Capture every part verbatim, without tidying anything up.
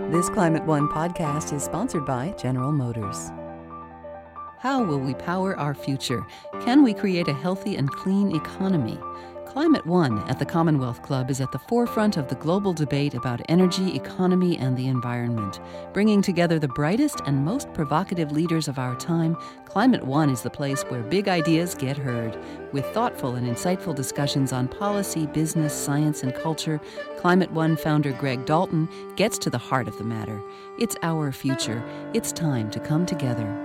This Climate One podcast is sponsored by General Motors. How will we power our future? Can we create a healthy and clean economy? Climate One at the Commonwealth Club is at the forefront of the global debate about energy, economy, and the environment. Bringing together the brightest and most provocative leaders of our time, Climate One is the place where big ideas get heard. With thoughtful and insightful discussions on policy, business, science, and culture, Climate One founder Greg Dalton gets to the heart of the matter. It's our future. It's time to come together.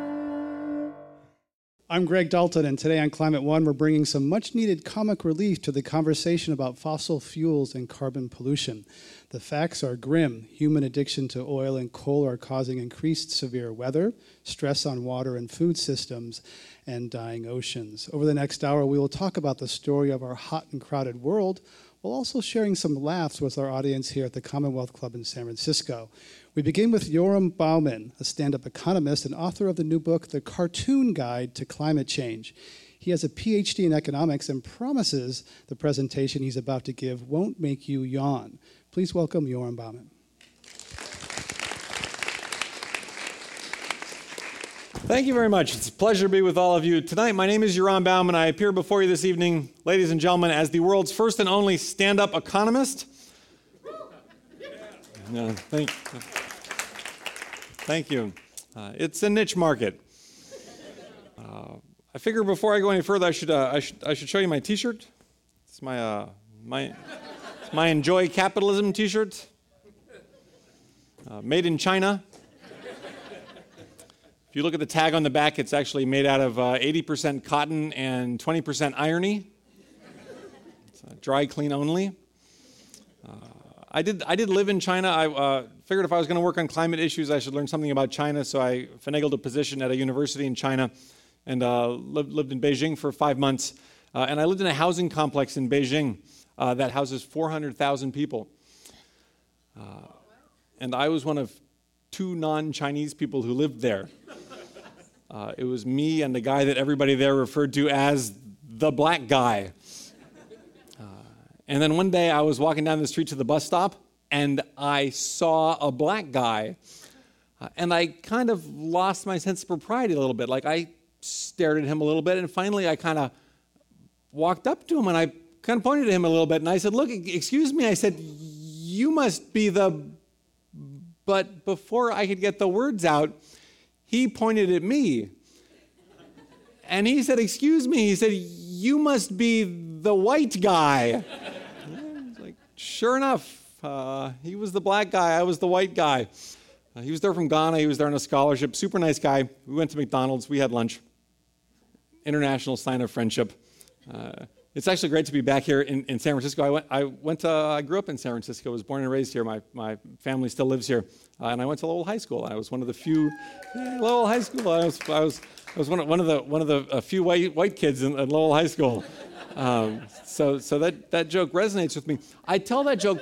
I'm Greg Dalton, and today on Climate One, we're bringing some much-needed comic relief to the conversation about fossil fuels and carbon pollution. The facts are grim. Human addiction to oil and coal are causing increased severe weather, stress on water and food systems, and dying oceans. Over the next hour, we will talk about the story of our hot and crowded world, while also sharing some laughs with our audience here at the Commonwealth Club in San Francisco. We begin with Yoram Bauman, a stand-up economist and author of the new book, The Cartoon Guide to Climate Change. He has a P H D in economics and promises the presentation he's about to give won't make you yawn. Please welcome Yoram Bauman. Thank you very much. It's a pleasure to be with all of you tonight. My name is Yoram Bauman. I appear before you this evening, ladies and gentlemen, as the world's first and only stand-up economist. No, thank, thank you. Uh, it's a niche market. Uh, I figure before I go any further, I should uh, I should I should show you my T-shirt. It's my uh, my it's my Enjoy Capitalism T-shirt, uh, made in China. If you look at the tag on the back, it's actually made out of uh, eighty percent cotton and twenty percent irony. It's uh, dry clean only. Uh, I did I did live in China. I uh, figured if I was going to work on climate issues, I should learn something about China, so I finagled a position at a university in China and uh, lived, lived in Beijing for five months. Uh, and I lived in a housing complex in Beijing uh, that houses four hundred thousand people. Uh, and I was one of two non-Chinese people who lived there. Uh, it was me and the guy that everybody there referred to as the black guy. And then one day I was walking down the street to the bus stop, and I saw a black guy, uh, and I kind of lost my sense of propriety a little bit. Like, I stared at him a little bit, and finally I kind of walked up to him, and I kind of pointed at him a little bit, and I said, "Look, excuse me," I said, "you must be the..." But before I could get the words out, he pointed at me, and he said, "Excuse me," he said, "you must be the white guy." Sure enough, uh, he was the black guy, I was the white guy. Uh, he was there from Ghana, he was there on a scholarship, super nice guy. We went to McDonald's, we had lunch. International sign of friendship. Uh, it's actually great to be back here in, in San Francisco. I went, I went to, I grew up in San Francisco, was born and raised here. My, my family still lives here. Uh, and I went to Lowell High School. I was one of the few, yeah, Lowell High School, I was, I was, I was one, of, one of the, one of the a few white, white kids in, in Lowell High School. Um, so so that, that joke resonates with me. I tell that joke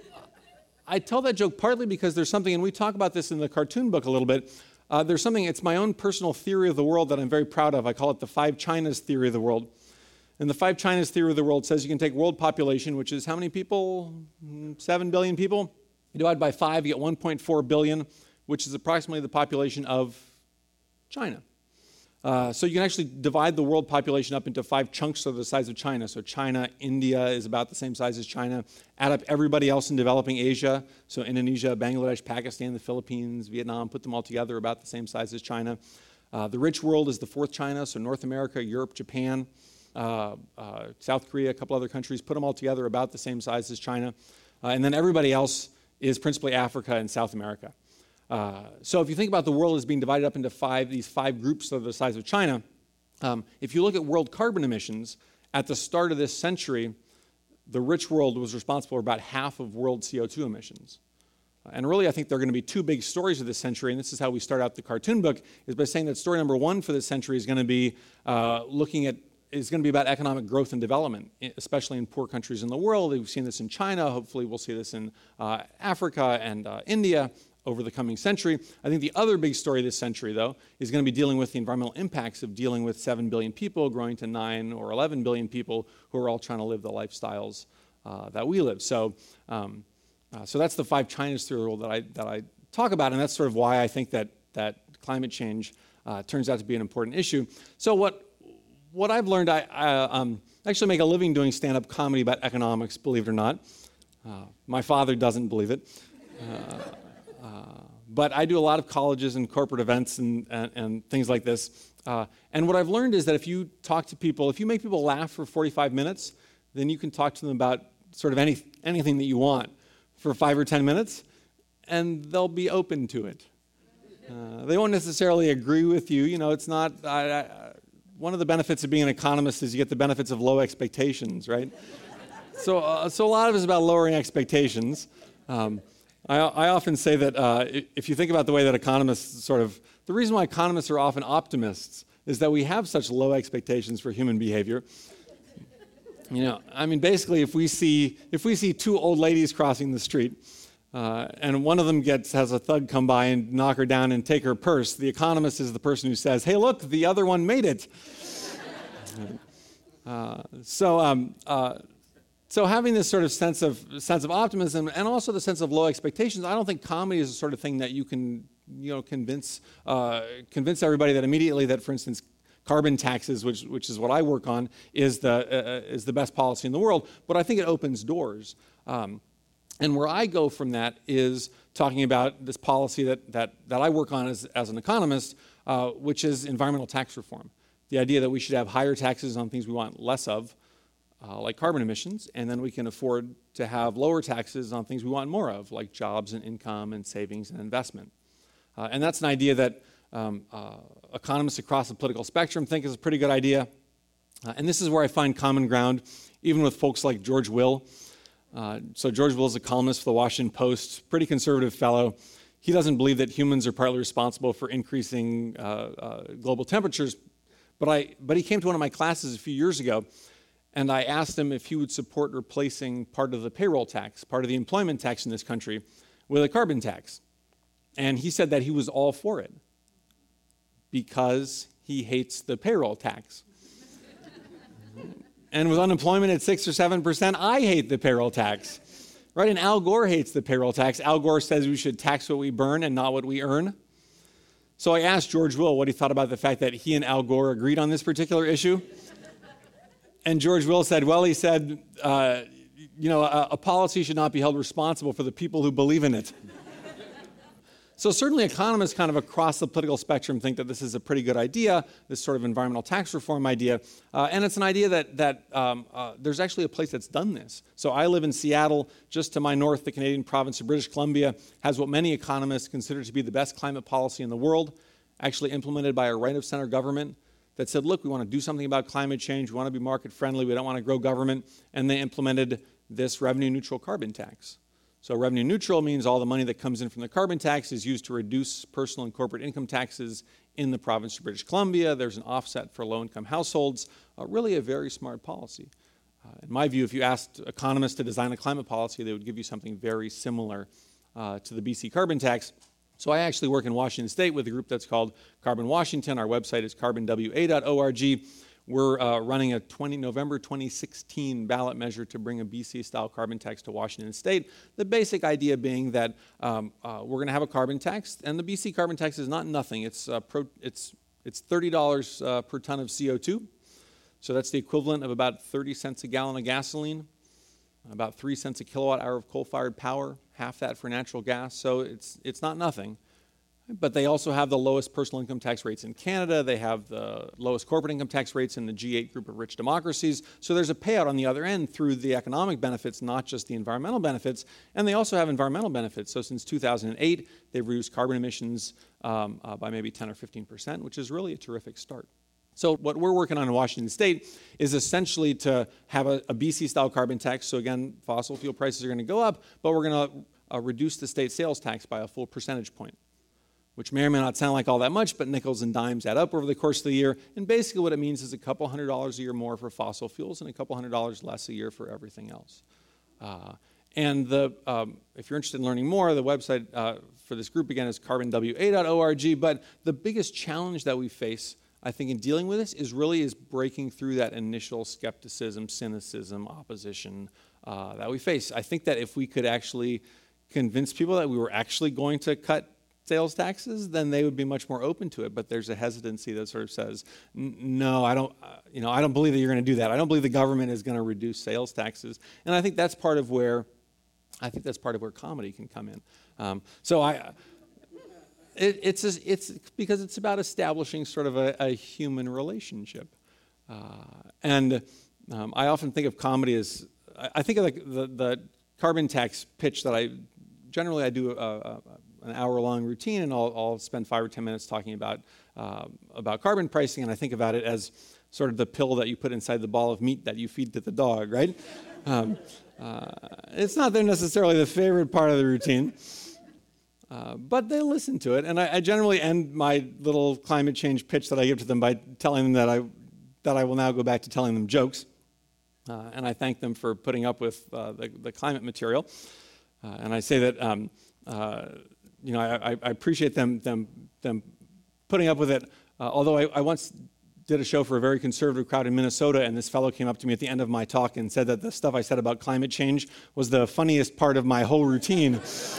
I tell that joke partly because there's something, and we talk about this in the cartoon book a little bit, uh, there's something, it's my own personal theory of the world that I'm very proud of. I call it the five Chinas theory of the world. And the five Chinas theory of the world says you can take world population, which is how many people? Seven billion people. You divide by five, you get one point four billion, which is approximately the population of China. Uh, so you can actually divide the world population up into five chunks of the size of China. So China, India is about the same size as China. Add up everybody else in developing Asia. So Indonesia, Bangladesh, Pakistan, the Philippines, Vietnam, put them all together about the same size as China. Uh, the rich world is the fourth China, so North America, Europe, Japan, uh, uh, South Korea, a couple other countries, put them all together about the same size as China. Uh, and then everybody else is principally Africa and South America. Uh, so if you think about the world as being divided up into five, these five groups of the size of China, um, if you look at world carbon emissions, at the start of this century, the rich world was responsible for about half of world C O two emissions. Uh, and really, I think there are going to be two big stories of this century, and this is how we start out the cartoon book, is by saying that story number one for this century is going to be uh, looking at, is going to be about economic growth and development, especially in poor countries in the world. We've seen this in China. Hopefully, we'll see this in uh, Africa and uh, India over the coming century. I think the other big story this century, though, is going to be dealing with the environmental impacts of dealing with seven billion people growing to nine or eleven billion people who are all trying to live the lifestyles uh, that we live. So, um, uh, so that's the five Chinas theory of the world that I, that I talk about, and that's sort of why I think that, that climate change uh, turns out to be an important issue. So what, what I've learned, I, I um, actually make a living doing stand-up comedy about economics, believe it or not. Uh, my father doesn't believe it. Uh, uh, but I do a lot of colleges and corporate events and, and, and things like this. Uh, and what I've learned is that if you talk to people, if you make people laugh for forty-five minutes, then you can talk to them about sort of any, anything that you want for five or ten minutes, and they'll be open to it. Uh, they won't necessarily agree with you. You know, it's not, I, I, one of the benefits of being an economist is you get the benefits of low expectations, right? So, uh, so a lot of it is about lowering expectations. Um, I, I often say that uh, if you think about the way that economists sort of, the reason why economists are often optimists is that we have such low expectations for human behavior. You know, I mean, basically, if we see if we see two old ladies crossing the street, uh, and one of them gets has a thug come by and knock her down and take her purse, the economist is the person who says, "Hey, look, the other one made it." uh, so. Um, uh, So having this sort of sense of sense of optimism and also the sense of low expectations, I don't think comedy is the sort of thing that you can, you know, convince uh, convince everybody that immediately that, for instance, carbon taxes, which which is what I work on, is the uh, is the best policy in the world. But I think it opens doors. Um, and where I go from that is talking about this policy that that that I work on as as an economist, uh, which is environmental tax reform. The idea that we should have higher taxes on things we want less of. Uh, like carbon emissions, and then we can afford to have lower taxes on things we want more of, like jobs and income and savings and investment. Uh, and that's an idea that um, uh, economists across the political spectrum think is a pretty good idea. Uh, and this is where I find common ground, even with folks like George Will. Uh, so George Will is a columnist for the Washington Post, pretty conservative fellow. He doesn't believe that humans are partly responsible for increasing uh, uh, global temperatures, but, I, but he came to one of my classes a few years ago, and I asked him if he would support replacing part of the payroll tax, part of the employment tax in this country, with a carbon tax. And he said that he was all for it because he hates the payroll tax. And with unemployment at six or seven percent, I hate the payroll tax. Right? And Al Gore hates the payroll tax. Al Gore says we should tax what we burn and not what we earn. So I asked George Will what he thought about the fact that he and Al Gore agreed on this particular issue. And George Will said, well, he said, uh, you know, a, a policy should not be held responsible for the people who believe in it. So certainly economists kind of across the political spectrum think that this is a pretty good idea, this sort of environmental tax reform idea. Uh, and it's an idea that, that um, uh, there's actually a place that's done this. So I live in Seattle. Just to my north, the Canadian province of British Columbia has what many economists consider to be the best climate policy in the world, actually implemented by a right-of-center government that said, look, we want to do something about climate change, we want to be market friendly, we don't want to grow government, and they implemented this revenue neutral carbon tax. So revenue neutral means all the money that comes in from the carbon tax is used to reduce personal and corporate income taxes in the province of British Columbia. There's an offset for low-income households, uh, really a very smart policy. Uh, in my view, if you asked economists to design a climate policy, they would give you something very similar uh, to the B C carbon tax. So I actually work in Washington State with a group that's called Carbon Washington. Our website is carbon w a dot org. We're uh, running a November twenty sixteen ballot measure to bring a B C-style carbon tax to Washington State. The basic idea being that um, uh, we're going to have a carbon tax, and the B C carbon tax is not nothing. It's uh, pro, it's it's thirty dollars uh, per ton of C O two. So that's the equivalent of about thirty cents a gallon of gasoline, about three cents a kilowatt hour of coal-fired power, half that for natural gas. So it's it's not nothing. But they also have the lowest personal income tax rates in Canada. They have the lowest corporate income tax rates in the G eight group of rich democracies. So there's a payout on the other end through the economic benefits, not just the environmental benefits. And they also have environmental benefits. So since two thousand eight, they've reduced carbon emissions um, uh, by maybe ten or fifteen percent, which is really a terrific start. So what we're working on in Washington State is essentially to have a, a B C-style carbon tax. So again, fossil fuel prices are going to go up, but we're going to uh, reduce the state sales tax by a full percentage point, which may or may not sound like all that much, but nickels and dimes add up over the course of the year. And basically what it means is a couple hundred dollars a year more for fossil fuels and a couple hundred dollars less a year for everything else. Uh, and the, um, if you're interested in learning more, the website uh, for this group, again, is carbon w a dot org. But the biggest challenge that we face, I think, in dealing with this is really is breaking through that initial skepticism, cynicism, opposition uh, that we face. I think that if we could actually convinced people that we were actually going to cut sales taxes, then they would be much more open to it. But there's a hesitancy that sort of says, no, I don't, uh, you know, I don't believe that you're going to do that. I don't believe the government is going to reduce sales taxes. And I think that's part of where, I think that's part of where comedy can come in. Um, so I, it, it's it's because it's about establishing sort of a, a human relationship. Uh, and um, I often think of comedy as, I, I think of like the, the carbon tax pitch that I, generally I do a, a, an hour-long routine, and I'll, I'll spend five or ten minutes talking about uh, about carbon pricing, and I think about it as sort of the pill that you put inside the ball of meat that you feed to the dog, right? Um, uh, it's not necessarily the favorite part of the routine, uh, but they listen to it, and I, I generally end my little climate change pitch that I give to them by telling them that I that I will now go back to telling them jokes, uh, and I thank them for putting up with uh, the, the climate material, uh, and I say that. Um, uh, You know, I, I appreciate them them them putting up with it. Uh, although I, I once did a show for a very conservative crowd in Minnesota, and this fellow came up to me at the end of my talk and said that the stuff I said about climate change was the funniest part of my whole routine.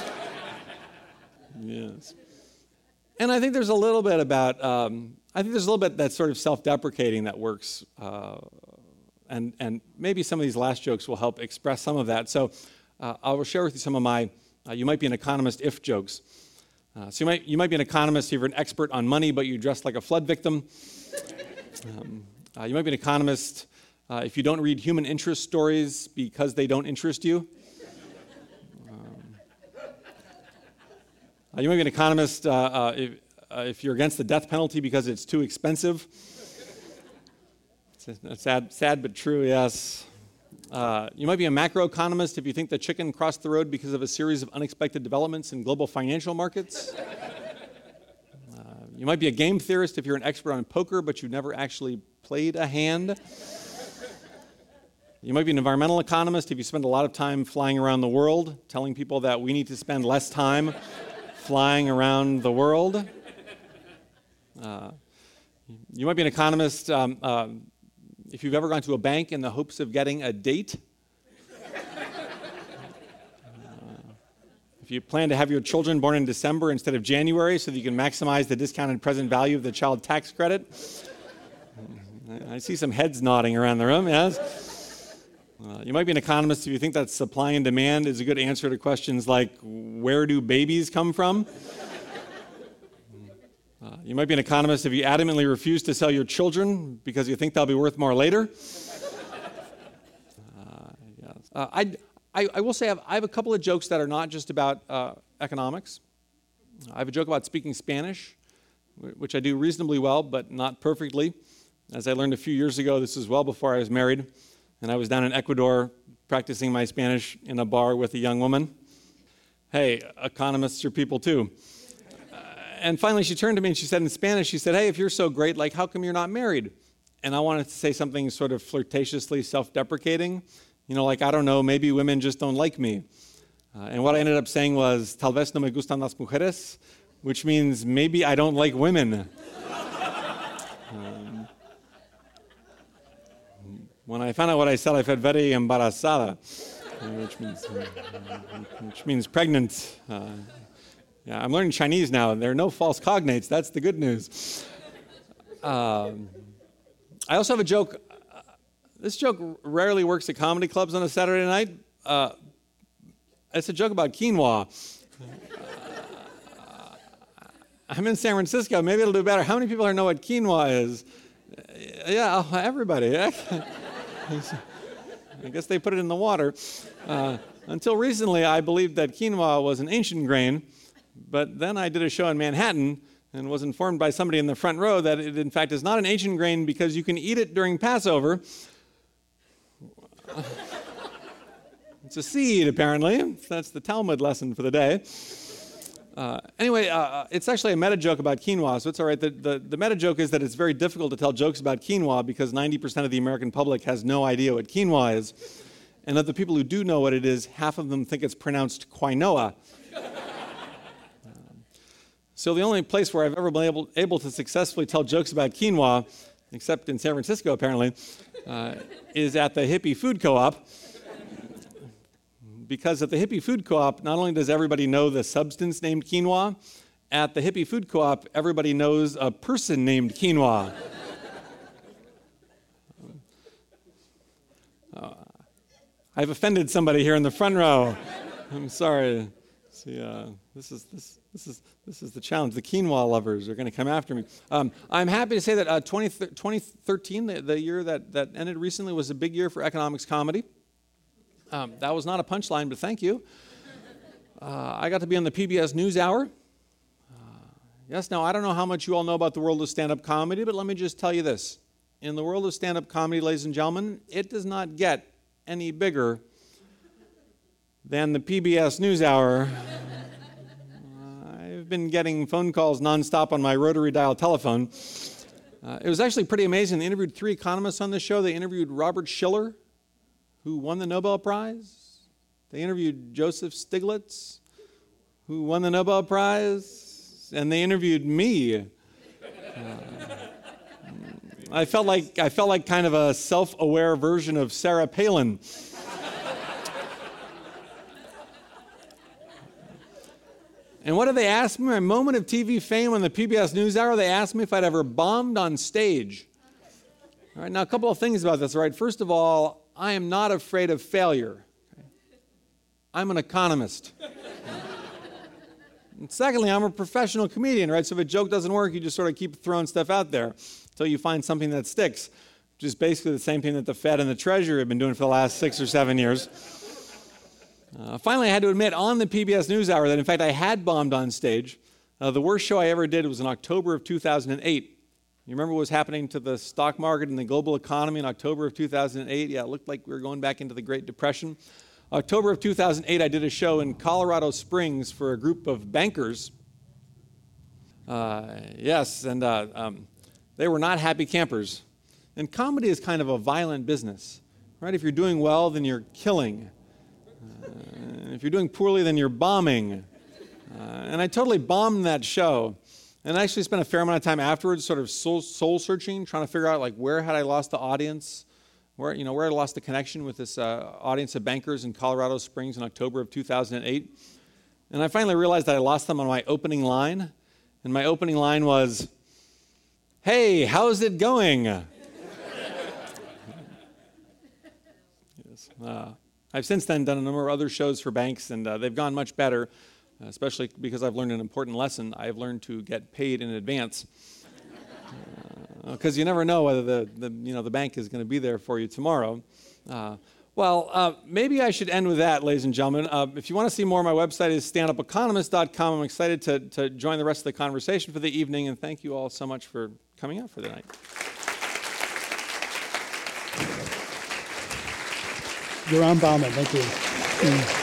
Yes. And I think there's a little bit about, um, I think there's a little bit that's sort of self-deprecating that works, uh, and and maybe some of these last jokes will help express some of that. So uh, I will share with you some of my. Uh, you might be an economist if jokes. Uh, so you might you might be an economist if you're an expert on money, but you dress like a flood victim. Um, uh, you might be an economist uh, if you don't read human interest stories because they don't interest you. Um, uh, you might be an economist uh, uh, if, uh, if you're against the death penalty because it's too expensive. It's a, a sad, sad but true, yes. Uh, you might be a macroeconomist if you think the chicken crossed the road because of a series of unexpected developments in global financial markets. Uh, you might be a game theorist if you're an expert on poker, but you've never actually played a hand. You might be an environmental economist if you spend a lot of time flying around the world, telling people that we need to spend less time flying around the world. Uh, you might be an economist um, uh, if you've ever gone to a bank in the hopes of getting a date. Uh, if you plan to have your children born in December instead of January so that you can maximize the discounted present value of the child tax credit. I see some heads nodding around the room, yes. Uh, you might be an economist if you think that supply and demand is a good answer to questions like, where do babies come from? Uh, you might be an economist if you adamantly refuse to sell your children because you think they'll be worth more later. Uh, yes. uh, I, I, I will say I have, I have a couple of jokes that are not just about uh, economics. I have a joke about speaking Spanish, which I do reasonably well, but not perfectly. As I learned a few years ago, this was well before I was married, and I was down in Ecuador practicing my Spanish in a bar with a young woman. Hey, economists are people too. And finally, she turned to me and she said in Spanish, she said, hey, if you're so great, like, how come you're not married? And I wanted to say something sort of flirtatiously self-deprecating. You know, like, I don't know, maybe women just don't like me. Uh, and what I ended up saying was, tal vez no me gustan las mujeres, which means maybe I don't like women. um, when I found out what I said, I felt very embarazada, which means, uh, which means pregnant. Uh, Yeah, I'm learning Chinese now, and there are no false cognates. That's the good news. Um, I also have a joke. Uh, this joke rarely works at comedy clubs on a Saturday night. Uh, it's a joke about quinoa. Uh, I'm in San Francisco. Maybe it'll do better. How many people here know what quinoa is? Uh, yeah, everybody. I guess they put it in the water. Uh, until recently, I believed that quinoa was an ancient grain. But then I did a show in Manhattan and was informed by somebody in the front row that it, in fact, is not an ancient grain because you can eat it during Passover. It's a seed, apparently. That's the Talmud lesson for the day. Uh, anyway, uh, it's actually a meta joke about quinoa, so it's all right. The, the, the meta joke is that it's very difficult to tell jokes about quinoa because ninety percent of the American public has no idea what quinoa is. And of the people who do know what it is, half of them think it's pronounced quinoa. So the only place where I've ever been able, able to successfully tell jokes about quinoa, except in San Francisco apparently, uh, is at the hippie food co-op, because at the Hippie Food Co-op, not only does everybody know the substance named quinoa, at the Hippie Food Co-op, everybody knows a person named quinoa. uh, I've offended somebody here in the front row. I'm sorry. See, uh, this is this this is this is the challenge. The quinoa lovers are going to come after me. Um, I'm happy to say that uh, twenty thirteen, the, the year that, that ended recently, was a big year for economics comedy. Um, that was not a punchline, but thank you. Uh, I got to be on the P B S NewsHour. Uh, yes, now I don't know how much you all know about the world of stand-up comedy, but let me just tell you this. In the world of stand-up comedy, ladies and gentlemen, it does not get any bigger than the P B S NewsHour. I've been getting phone calls nonstop on my rotary dial telephone. Uh, it was actually pretty amazing. They interviewed three economists on the show. They interviewed Robert Shiller, who won the Nobel Prize. They interviewed Joseph Stiglitz, who won the Nobel Prize. And they interviewed me. Uh, I felt like I felt like kind of a self-aware version of Sarah Palin. And what did they ask me? My moment of T V fame on the P B S NewsHour, they asked me if I'd ever bombed on stage. All right, now a couple of things about this, all right? First of all, I am not afraid of failure. I'm an economist. And secondly, I'm a professional comedian, right? So if a joke doesn't work, you just sort of keep throwing stuff out there until you find something that sticks, which is basically the same thing that the Fed and the Treasury have been doing for the last six or seven years. Uh, finally, I had to admit on the P B S NewsHour that, in fact, I had bombed on stage. Uh, the worst show I ever did was in October of two thousand eight. You remember what was happening to the stock market and the global economy in October of two thousand eight? Yeah, it looked like we were going back into the Great Depression. October of two thousand eight, I did a show in Colorado Springs for a group of bankers. Uh, yes, and uh, um, they were not happy campers. And comedy is kind of a violent business, right? If you're doing well, then you're killing. Uh, if you're doing poorly, then you're bombing. Uh, and I totally bombed that show. And I actually spent a fair amount of time afterwards sort of soul, soul searching, trying to figure out, like, where had I lost the audience? Where, you know, where I lost the connection with this uh, audience of bankers in Colorado Springs in October of two thousand eight. And I finally realized that I lost them on my opening line. And my opening line was, "Hey, how's it going?" Yes. Uh, I've since then done a number of other shows for banks, and uh, they've gone much better, especially because I've learned an important lesson. I've learned to get paid in advance. Because uh, you never know whether the, the you know the bank is going to be there for you tomorrow. Uh, well, uh, maybe I should end with that, ladies and gentlemen. Uh, if you want to see more, my website is stand up economist dot com. I'm excited to, to join the rest of the conversation for the evening, and thank you all so much for coming out for the night. Yoram Bauman, thank you. Mm.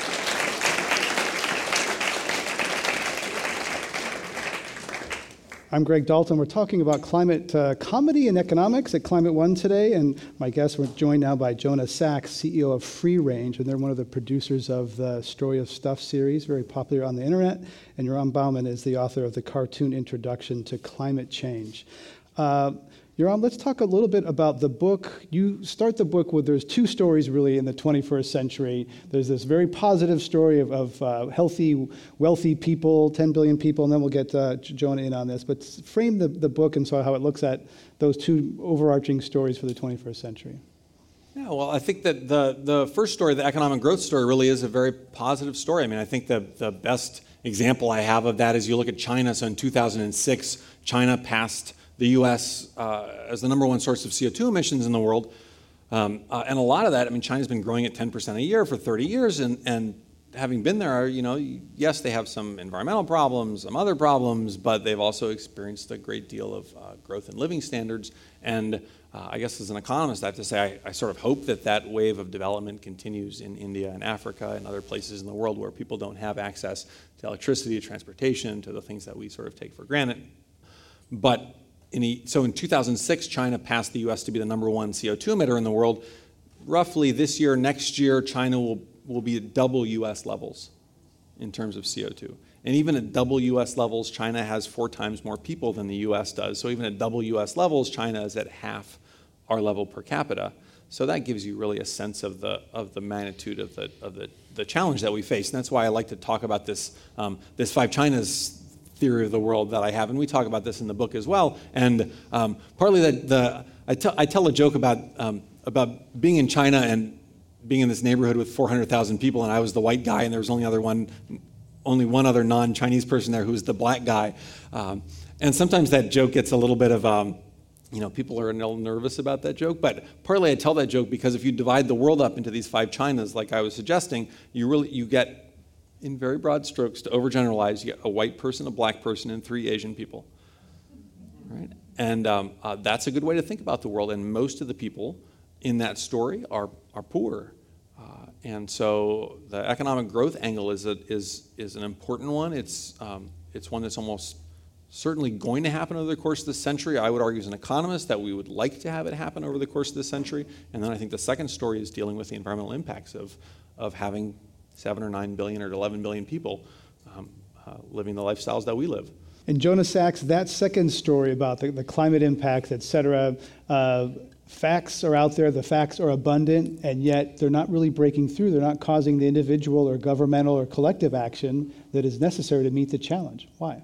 I'm Greg Dalton. We're talking about climate uh, comedy and economics at Climate One today, and my guests, we're joined now by Jonah Sachs, C E O of Free Range, and they're one of the producers of the Story of Stuff series, very popular on the internet, and Yoram Bauman is the author of the cartoon introduction to climate change. Uh, Yoram, let's talk a little bit about the book. You start the book with, there's two stories really in the twenty-first century. There's this very positive story of, of uh, healthy, wealthy people, ten billion people, and then we'll get uh, Jonah in on this. But frame the, the book and so how it looks at those two overarching stories for the twenty-first century. Yeah, well, I think that the, the first story, the economic growth story, really is a very positive story. I mean, I think the, the best example I have of that is you look at China. So in two thousand six, China passed the U S uh, as the number one source of C O two emissions in the world. Um, uh, and a lot of that, I mean, China's been growing at ten percent a year for thirty years. And, and having been there, you know, yes, they have some environmental problems, some other problems, but they've also experienced a great deal of uh, growth in living standards. And uh, I guess as an economist, I have to say, I, I sort of hope that that wave of development continues in India and Africa and other places in the world where people don't have access to electricity, to transportation, to the things that we sort of take for granted. But In a, so in two thousand six, China passed the U S to be the number one C O two emitter in the world. Roughly this year, next year, China will, will be at double U S levels in terms of C O two. And even at double U S levels, China has four times more people than the U S does. So even at double U S levels, China is at half our level per capita. So that gives you really a sense of the of the magnitude of the of the, the challenge that we face. And that's why I like to talk about this um, this Five Chinas theory of the world that I have, and we talk about this in the book as well. And um, partly that the I, t- I tell a joke about um, about being in China and being in this neighborhood with four hundred thousand people, and I was the white guy, and there was only other one, only one other non-Chinese person there who was the black guy. Um, and sometimes that joke gets a little bit of um, You know, people are a little nervous about that joke, but partly I tell that joke because if you divide the world up into these five Chinas, like I was suggesting, you really you get, in very broad strokes, to overgeneralize, you get a white person, a black person, and three Asian people, right? And um, uh, that's a good way to think about the world. And most of the people in that story are are poor, uh, and so the economic growth angle is a, is is an important one. It's um, it's one that's almost certainly going to happen over the course of this century. I would argue as an economist that we would like to have it happen over the course of this century. And then I think the second story is dealing with the environmental impacts of, of having seven or nine billion or eleven billion people um, uh, living the lifestyles that we live. And Jonah Sachs, that second story about the, the climate impacts, et cetera, uh, facts are out there, the facts are abundant, and yet they're not really breaking through. They're not causing the individual or governmental or collective action that is necessary to meet the challenge. Why?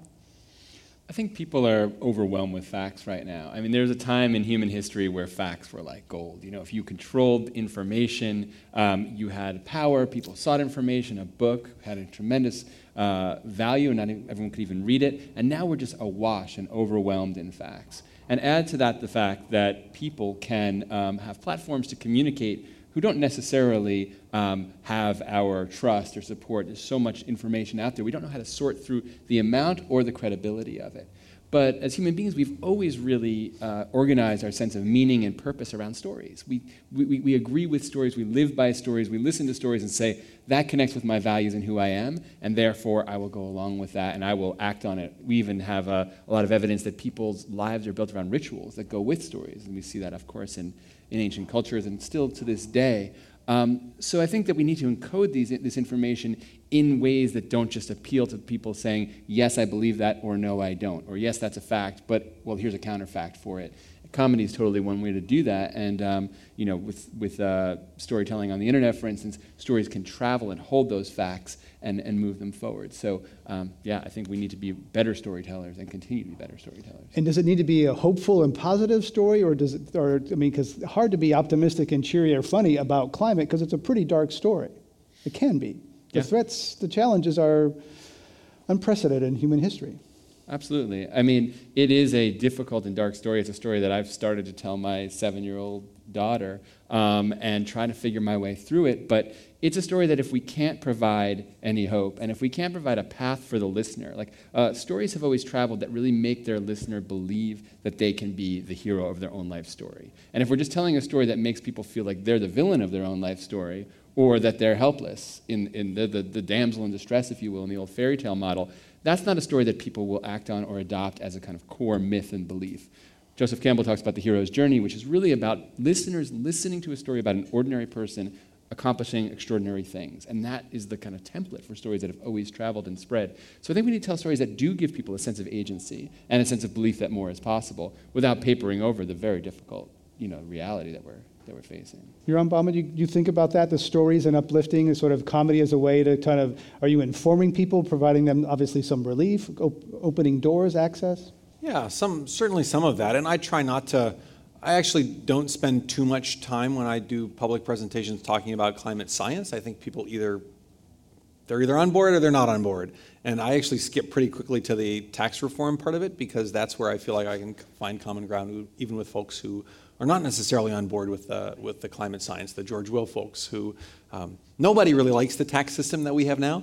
I think people are overwhelmed with facts right now. I mean, there's a time in human history where facts were like gold. You know, if you controlled information, um, you had power, people sought information, a book had a tremendous uh, value, and not everyone could even read it. And now we're just awash and overwhelmed in facts. And add to that the fact that people can um, have platforms to communicate who don't necessarily um, have our trust or support. There's so much information out there. We don't know how to sort through the amount or the credibility of it. But as human beings, we've always really uh, organized our sense of meaning and purpose around stories. We, we, we agree with stories, we live by stories, we listen to stories and say, that connects with my values and who I am, and therefore I will go along with that and I will act on it. We even have a, a lot of evidence that people's lives are built around rituals that go with stories, and we see that, of course, in in ancient cultures and still to this day. Um, so I think that we need to encode these, this information in ways that don't just appeal to people saying, yes, I believe that, or no, I don't, or yes, that's a fact, but, well, here's a counterfact for it. Comedy is totally one way to do that, and um, you know, with, with uh, storytelling on the internet, for instance, stories can travel and hold those facts and, and move them forward. So um, yeah, I think we need to be better storytellers and continue to be better storytellers. And does it need to be a hopeful and positive story, or does it, or I mean, because it's hard to be optimistic and cheery or funny about climate because it's a pretty dark story. It can be. The yeah. threats, the challenges are unprecedented in human history. Absolutely. I mean, it is a difficult and dark story. It's a story that I've started to tell my seven-year-old daughter um, and try to figure my way through it. But it's a story that if we can't provide any hope, and if we can't provide a path for the listener, like uh, stories have always traveled that really make their listener believe that they can be the hero of their own life story. And if we're just telling a story that makes people feel like they're the villain of their own life story, or that they're helpless, in, in the, the, the damsel in distress, if you will, in the old fairy tale model, that's not a story that people will act on or adopt as a kind of core myth and belief. Joseph Campbell talks about the hero's journey, which is really about listeners listening to a story about an ordinary person accomplishing extraordinary things. And that is the kind of template for stories that have always traveled and spread. So I think we need to tell stories that do give people a sense of agency and a sense of belief that more is possible without papering over the very difficult, you know, reality that we're that we're facing. Yoram Bauman, you, you think about that, the stories and uplifting and sort of comedy as a way to kind of, are you informing people, providing them obviously some relief, op- opening doors, access? Yeah, some certainly some of that. And I try not to, I actually don't spend too much time when I do public presentations talking about climate science. I think people either, they're either on board or they're not on board. And I actually skip pretty quickly to the tax reform part of it because that's where I feel like I can find common ground even with folks who are not necessarily on board with the, with the climate science, the George Will folks who, um, nobody really likes the tax system that we have now.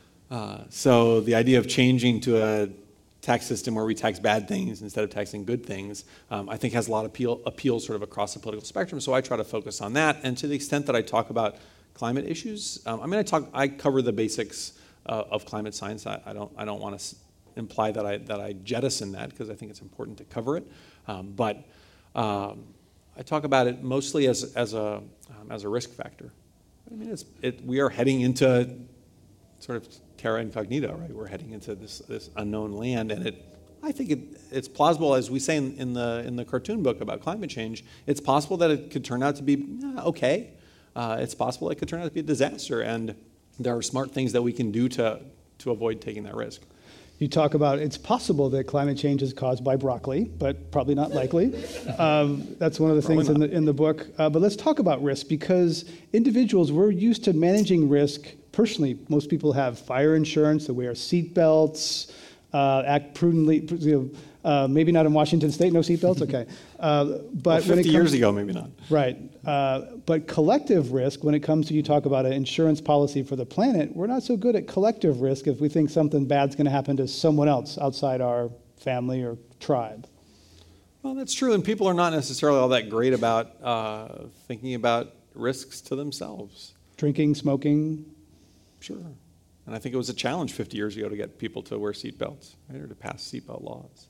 Uh, so the idea of changing to a tax system where we tax bad things instead of taxing good things, um, I think has a lot of appeal, appeal sort of across the political spectrum. So I try to focus on that. And to the extent that I talk about climate issues, um, I mean, I talk, I cover the basics uh, of climate science. I, I don't, I don't want to s- imply that I that I jettison that because I think it's important to cover it. Um, but um, I talk about it mostly as as a um, as a risk factor. I mean, it's it. We are heading into sort of terra incognita, right? We're heading into this this unknown land, and it I think it, it's plausible, as we say in, in the in the cartoon book about climate change, it's possible that it could turn out to be uh, okay. Uh, it's possible it could turn out to be a disaster, and there are smart things that we can do to to avoid taking that risk. You talk about it's possible that climate change is caused by broccoli, but probably not likely. Um, that's one of the Probably things in the in the book. Uh, but let's talk about risk, because individuals, we're used to managing risk personally. Most people have fire insurance, they wear seatbelts, uh, act prudently. You know, uh, maybe not in Washington State, no seatbelts. Okay, uh, but Well, when fifty it comes, years ago, maybe not. right. Uh, but collective risk, when it comes to, you talk about an insurance policy for the planet, we're not so good at collective risk if we think something bad's going to happen to someone else outside our family or tribe. Well, that's true, and people are not necessarily all that great about uh, thinking about risks to themselves. Drinking, smoking. Sure. And I think it was a challenge fifty years ago to get people to wear seatbelts, right, or to pass seatbelt laws.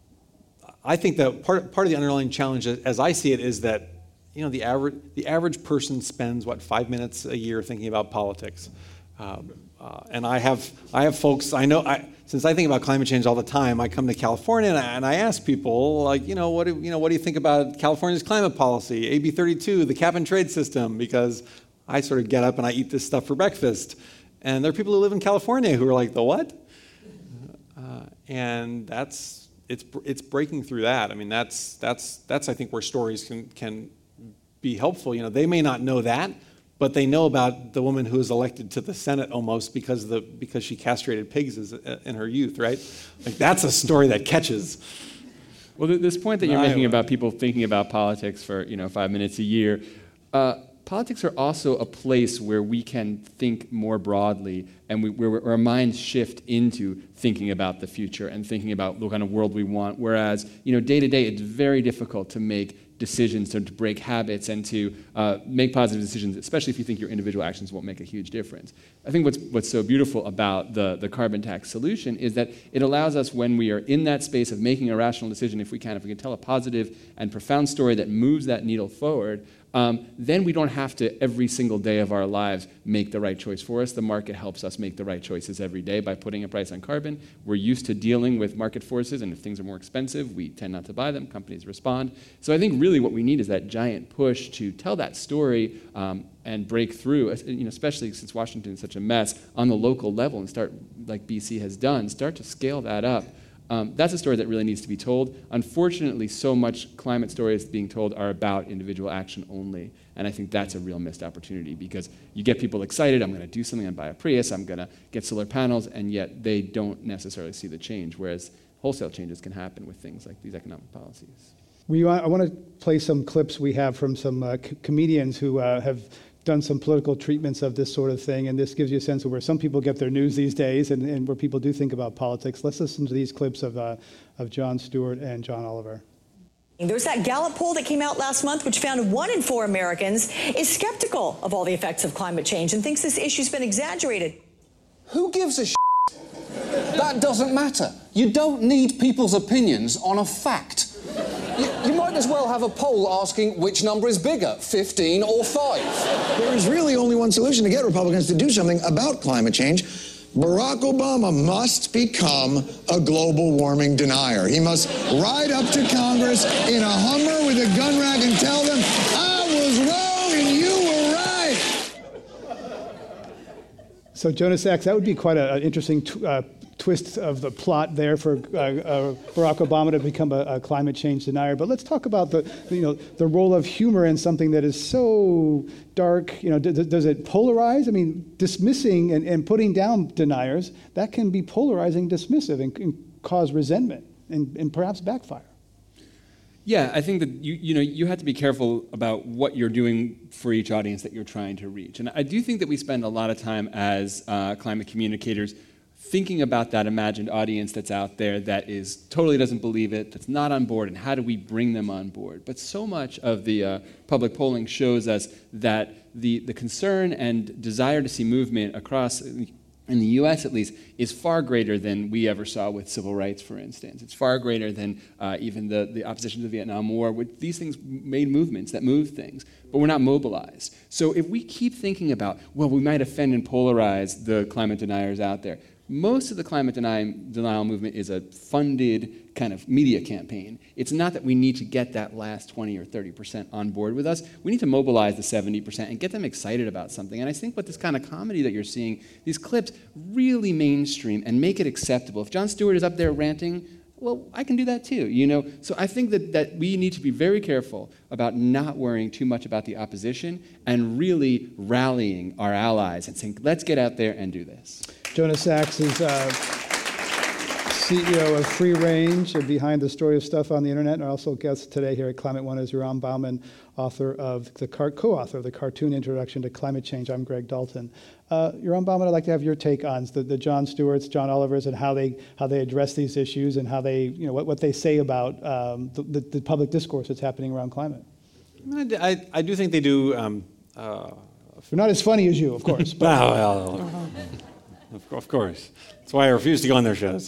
I think that part, part of the underlying challenge, as I see it, is that you know the average the average person spends what five minutes a year thinking about politics, um, uh, and I have I have folks I know I, since I think about climate change all the time. I come to California and I, and I ask people like you know what do, you know what do you think about California's climate policy, A B thirty-two, the cap and trade system, because I sort of get up and I eat this stuff for breakfast. And there are people who live in California who are like, the what? Uh, and that's it's it's breaking through that. I mean, that's that's that's I think where stories can can be helpful. You know, they may not know that, but they know about the woman who was elected to the Senate almost because the because she castrated pigs as, in her youth, right? Like that's a story that catches. Well, this point that you're making about people thinking about politics for you know five minutes a year. Uh, Politics are also a place where we can think more broadly and we, where our minds shift into thinking about the future and thinking about the kind of world we want. Whereas, you know, day to day, it's very difficult to make decisions, to, to break habits, and to uh, make positive decisions, especially if you think your individual actions won't make a huge difference. I think what's what's so beautiful about the, the carbon tax solution is that it allows us, when we are in that space of making a rational decision, if we can, if we can tell a positive and profound story that moves that needle forward, Um, then we don't have to, every single day of our lives, make the right choice for us. The market helps us make the right choices every day by putting a price on carbon. We're used to dealing with market forces, and if things are more expensive, we tend not to buy them. Companies respond. So I think really what we need is that giant push to tell that story um, and break through, you know, especially since Washington is such a mess, on the local level, and start, like B C has done, start to scale that up. Um, that's a story that really needs to be told. Unfortunately, so much climate stories being told are about individual action only, and I think that's a real missed opportunity because you get people excited, I'm going to do something, I'm going to buy a Prius, I'm going to get solar panels, and yet they don't necessarily see the change, whereas wholesale changes can happen with things like these economic policies. We want, I want to play some clips we have from some uh, c- comedians who uh, have done some political treatments of this sort of thing, and this gives you a sense of where some people get their news these days and, and where people do think about politics. Let's listen to these clips of, uh, of Jon Stewart and John Oliver. There's that Gallup poll that came out last month, which found one in four Americans is skeptical of all the effects of climate change and thinks this issue's been exaggerated. Who gives a shit? That doesn't matter. You don't need people's opinions on a fact. You, you might as well have a poll asking which number is bigger, fifteen or five. There is really only one solution to get Republicans to do something about climate change. Barack Obama must become a global warming denier. He must ride up to Congress in a Hummer with a gun rack and tell them, I was wrong and you were right. So Jonas Sachs, that would be quite an interesting t- uh, twist of the plot there for uh, uh, Barack Obama to become a, a climate change denier. But let's talk about the, you know, the role of humor in something that is so dark. You know, d- does it polarize? I mean, dismissing and, and putting down deniers, that can be polarizing, dismissive, and, and cause resentment and, and perhaps backfire. Yeah, I think that you you know you have to be careful about what you're doing for each audience that you're trying to reach. And I do think that we spend a lot of time as uh, climate communicators thinking about that imagined audience that's out there that is totally doesn't believe it, that's not on board, and how do we bring them on board? But so much of the uh, public polling shows us that the, the concern and desire to see movement across, in the U S at least, is far greater than we ever saw with civil rights, for instance. It's far greater than uh, even the, the opposition to the Vietnam War, which these things made movements that moved things, but we're not mobilized. So if we keep thinking about, well, we might offend and polarize the climate deniers out there, Most of the climate deny, denial movement is a funded kind of media campaign. It's not that we need to get that last twenty or thirty percent on board with us. We need to mobilize the seventy percent and get them excited about something. And I think what this kind of comedy that you're seeing, these clips, really mainstream and make it acceptable. If Jon Stewart is up there ranting, well, I can do that too, you know? So I think that, that we need to be very careful about not worrying too much about the opposition and really rallying our allies and saying, let's get out there and do this. Jonah Sachs is uh, C E O of Free Range and behind the story of stuff on the internet, and our also guest today here at Climate One is Yoram Bauman, author of the car- co-author of the cartoon Introduction to Climate Change. I'm Greg Dalton. Uh, Yoram Bauman, I'd like to have your take on the, the Jon Stewarts, John Olivers, and how they how they address these issues and how they, you know, what, what they say about um, the, the, the public discourse that's happening around climate. I, mean, I, I do think they do. Um, uh, They're not as funny as you, of course. But. well, well, of, of course. That's why I refuse to go on their shows.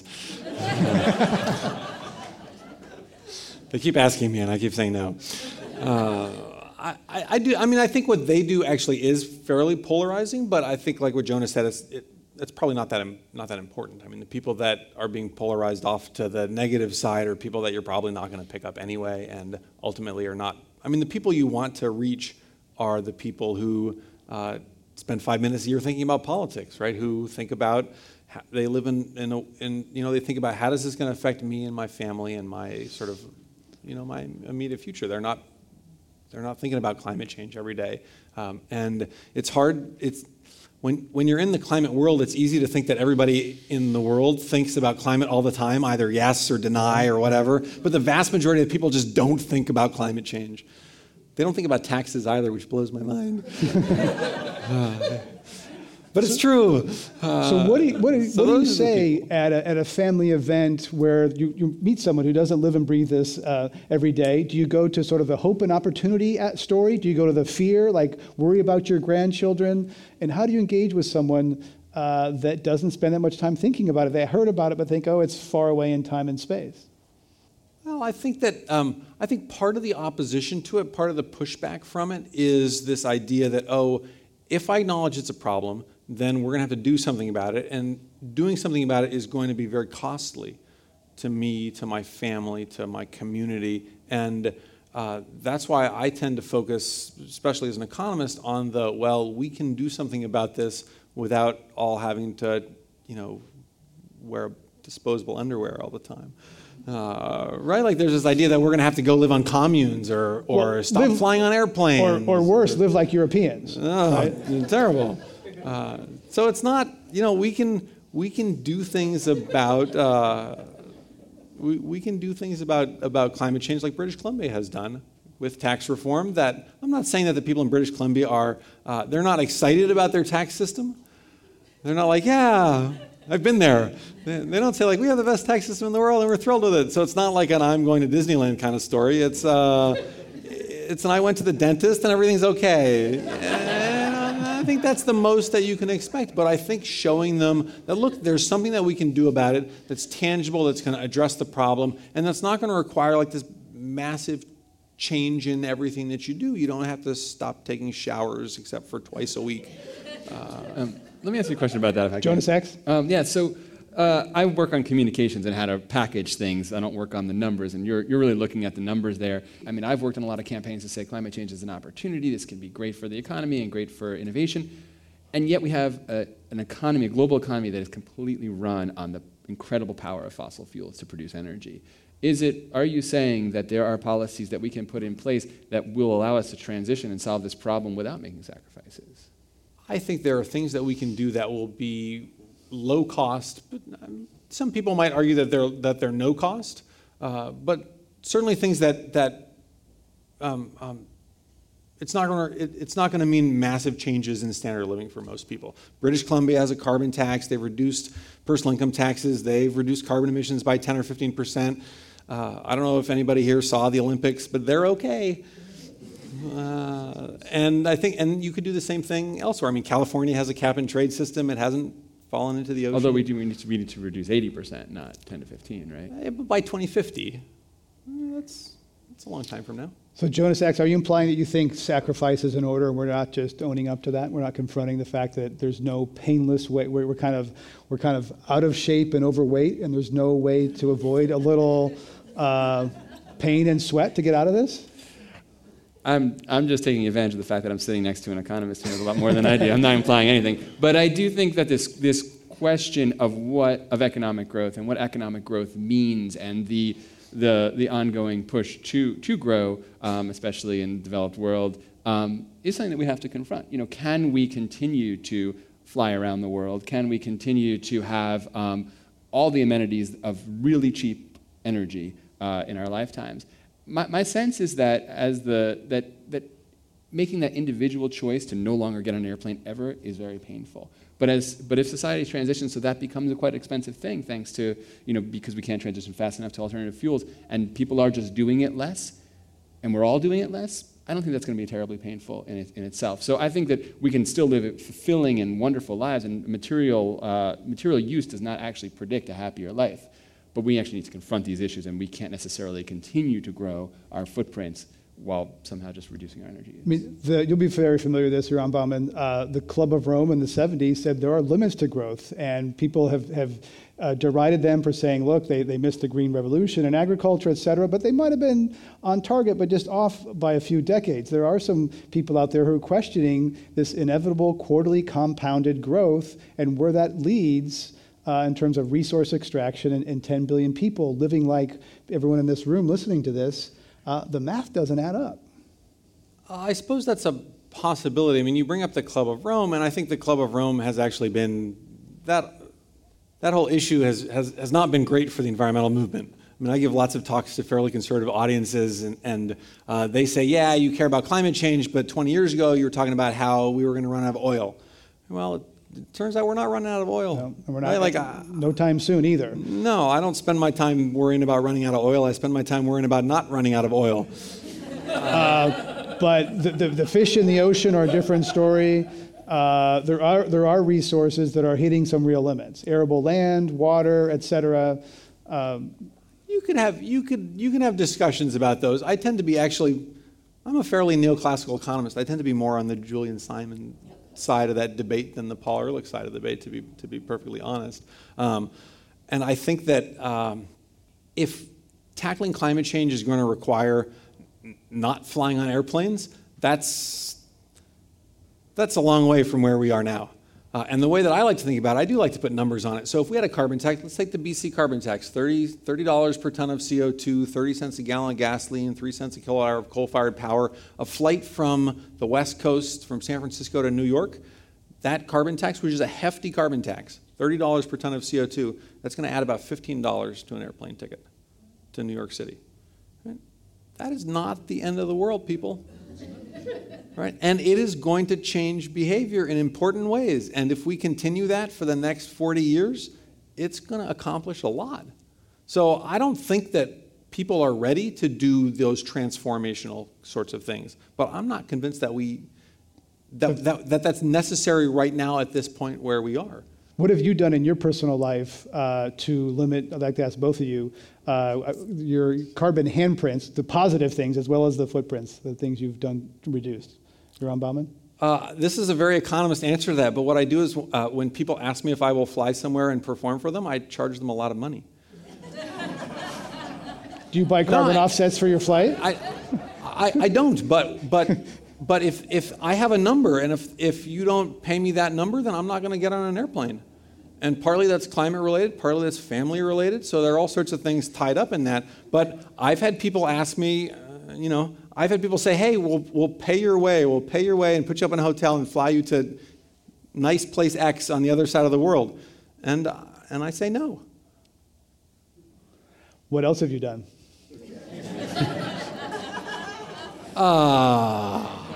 They keep asking me, and I keep saying no. Uh, I, I, I do. I mean, I think what they do actually is fairly polarizing, but I think, like what Jonah said, it's, it, it's probably not that not that important. I mean, the people that are being polarized off to the negative side are people that you're probably not going to pick up anyway, and ultimately are not. I mean, the people you want to reach are the people who uh, spend five minutes a year thinking about politics, right? Who think about how they live in, in, a, in you know, they think about how does this going to affect me and my family and my sort of, you know, my immediate future. They're not. They're not thinking about climate change every day. Um, and it's hard, it's, when, when you're in the climate world, it's easy to think that everybody in the world thinks about climate all the time, either yes or deny or whatever, but the vast majority of people just don't think about climate change. They don't think about taxes either, which blows my mind. uh, but it's true. Uh, so what do you, what do you, so what do you those are the say people. at a, at a family event where you, you meet someone who doesn't live and breathe this uh, every day? Do you go to sort of the hope and opportunity at story? Do you go to the fear, like worry about your grandchildren? And how do you engage with someone uh, that doesn't spend that much time thinking about it? They heard about it, but think, oh, it's far away in time and space. Well, I think that um, I think part of the opposition to it, part of the pushback from it, is this idea that, oh, if I acknowledge it's a problem, then we're going to have to do something about it, and doing something about it is going to be very costly to me, to my family, to my community, and uh, that's why I tend to focus, especially as an economist, on the, well, we can do something about this without all having to, you know, wear disposable underwear all the time. Uh, right? Like there's this idea that we're going to have to go live on communes or, or well, stop live, flying on airplanes. Or, or worse, live like Europeans. Oh, right? Terrible. Uh, so it's not, you know, we can we can do things about uh, we we can do things about about climate change like British Columbia has done with tax reform. That I'm not saying that the people in British Columbia are uh, they're not excited about their tax system. They're not like, yeah, I've been there. They, they don't say like, we have the best tax system in the world and we're thrilled with it. So it's not like an I'm going to Disneyland kind of story. It's uh, it's an I went to the dentist and everything's okay. And I think that's the most that you can expect. But I think showing them that, look, there's something that we can do about it that's tangible, that's going to address the problem, and that's not going to require like this massive change in everything that you do. You don't have to stop taking showers except for twice a week. Uh, um, let me ask you a question about that, if I can. Jonah Sachs? Um, yeah, so uh, I work on communications and how to package things. I don't work on the numbers, and you're you're really looking at the numbers there. I mean, I've worked on a lot of campaigns to say climate change is an opportunity. This can be great for the economy and great for innovation. And yet we have a, an economy, a global economy that is completely run on the incredible power of fossil fuels to produce energy. Is it, are you saying that there are policies that we can put in place that will allow us to transition and solve this problem without making sacrifices? I think there are things that we can do that will be low cost, but um, some people might argue that they're that they're no cost. Uh, but certainly things that that um, um, it's not going it, it's not going to mean massive changes in standard of living for most people. British Columbia has a carbon tax. They've reduced personal income taxes. They've reduced carbon emissions by ten or fifteen percent. Uh, I don't know if anybody here saw the Olympics, but they're okay. Uh, and I think, and you could do the same thing elsewhere. I mean, California has a cap and trade system. It hasn't fallen into the ocean. Although we do, we need to, we need to reduce eighty percent, not ten to fifteen, right? Uh, but by twenty fifty, that's that's a long time from now. So Jonas X, are you implying that you think sacrifice is in order and we're not just owning up to that? We're not confronting the fact that there's no painless way, we're, we're kind of we're kind of out of shape and overweight, and there's no way to avoid a little uh, pain and sweat to get out of this? I'm I'm just taking advantage of the fact that I'm sitting next to an economist who knows a lot more than I do. I'm not implying anything. But I do think that this this question of what of economic growth and what economic growth means, and the the the ongoing push to to grow, um, especially in the developed world, um, is something that we have to confront. You know, can we continue to fly around the world? Can we continue to have um, all the amenities of really cheap energy uh, in our lifetimes? My, my sense is that as the that that making that individual choice to no longer get on an airplane ever is very painful. But as but if society transitions, so that becomes a quite expensive thing, thanks to, you know, because we can't transition fast enough to alternative fuels, and people are just doing it less, and we're all doing it less, I don't think that's going to be terribly painful in, it, in itself. So I think that we can still live fulfilling and wonderful lives, and material uh, material use does not actually predict a happier life. But we actually need to confront these issues, and we can't necessarily continue to grow our footprints while somehow just reducing our energy use. I mean, the, you'll be very familiar with this, Yaron Bauman. Uh, the Club of Rome in the seventies said there are limits to growth, and people have, have uh, derided them for saying, look, they, they missed the Green Revolution and agriculture, et cetera, but they might have been on target, but just off by a few decades. There are some people out there who are questioning this inevitable quarterly compounded growth and where that leads Uh, in terms of resource extraction and, and ten billion people living like everyone in this room listening to this, uh, the math doesn't add up. Uh, I suppose that's a possibility. I mean, you bring up the Club of Rome, and I think the Club of Rome has actually been, that that whole issue has, has, has not been great for the environmental movement. I mean, I give lots of talks to fairly conservative audiences, and, and uh, they say, yeah, you care about climate change, but twenty years ago you were talking about how we were going to run out of oil. Well, it, It turns out we're not running out of oil. No, and we're not, right? like, uh, no time soon either. No, I don't spend my time worrying about running out of oil. I spend my time worrying about not running out of oil. Uh, but the, the, the fish in the ocean are a different story. Uh, there are there are resources that are hitting some real limits: arable land, water, et cetera. Um, you could have you could you can have discussions about those. I tend to be actually, I'm a fairly neoclassical economist. I tend to be more on the Julian Simon side of that debate than the Paul Ehrlich side of the debate, to be to be perfectly honest. Um, and I think that um, if tackling climate change is going to require n- not flying on airplanes, that's that's a long way from where we are now. Uh, and the way that I like to think about it, I do like to put numbers on it. So if we had a carbon tax, let's take the B C carbon tax, thirty dollars per ton of C O two, thirty cents a gallon of gasoline, three cents a kilowatt hour of coal-fired power, a flight from the West Coast, from San Francisco to New York, that carbon tax, which is a hefty carbon tax, thirty dollars per ton of C O two, that's going to add about fifteen dollars to an airplane ticket to New York City. Right? That is not the end of the world, people. Right? And it is going to change behavior in important ways. And if we continue that for the next forty years, it's going to accomplish a lot. So I don't think that people are ready to do those transformational sorts of things. But I'm not convinced that we that, that, that that's necessary right now at this point where we are. What have you done in your personal life uh, to limit, I'd like to ask both of you, uh, your carbon handprints, the positive things as well as the footprints, the things you've done reduced? Yaron Bauman? Uh, this is a very economist answer to that, but what I do is uh, when people ask me if I will fly somewhere and perform for them, I charge them a lot of money. Do you buy carbon no, I, offsets for your flight? I, I, I don't, but but but if if I have a number, and if if you don't pay me that number, then I'm not going to get on an airplane. And partly that's climate related, partly that's family related. So there are all sorts of things tied up in that. But I've had people ask me, uh, you know, I've had people say, hey, we'll we'll pay your way, we'll pay your way and put you up in a hotel and fly you to nice place X on the other side of the world. And uh, and I say no. What else have you done? Ah. uh,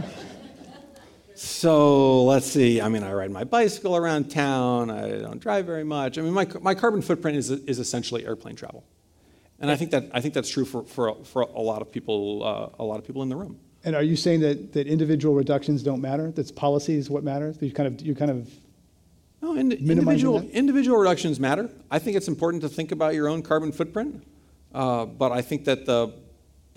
So let's see. I mean, I ride my bicycle around town. I don't drive very much. I mean, my my carbon footprint is is essentially airplane travel, and I think that I think that's true for for for a lot of people uh, a lot of people in the room. And are you saying that, that individual reductions don't matter? That's policy is what matters? You kind of you kind of no in, individual that? individual reductions matter. I think it's important to think about your own carbon footprint, uh, but I think that the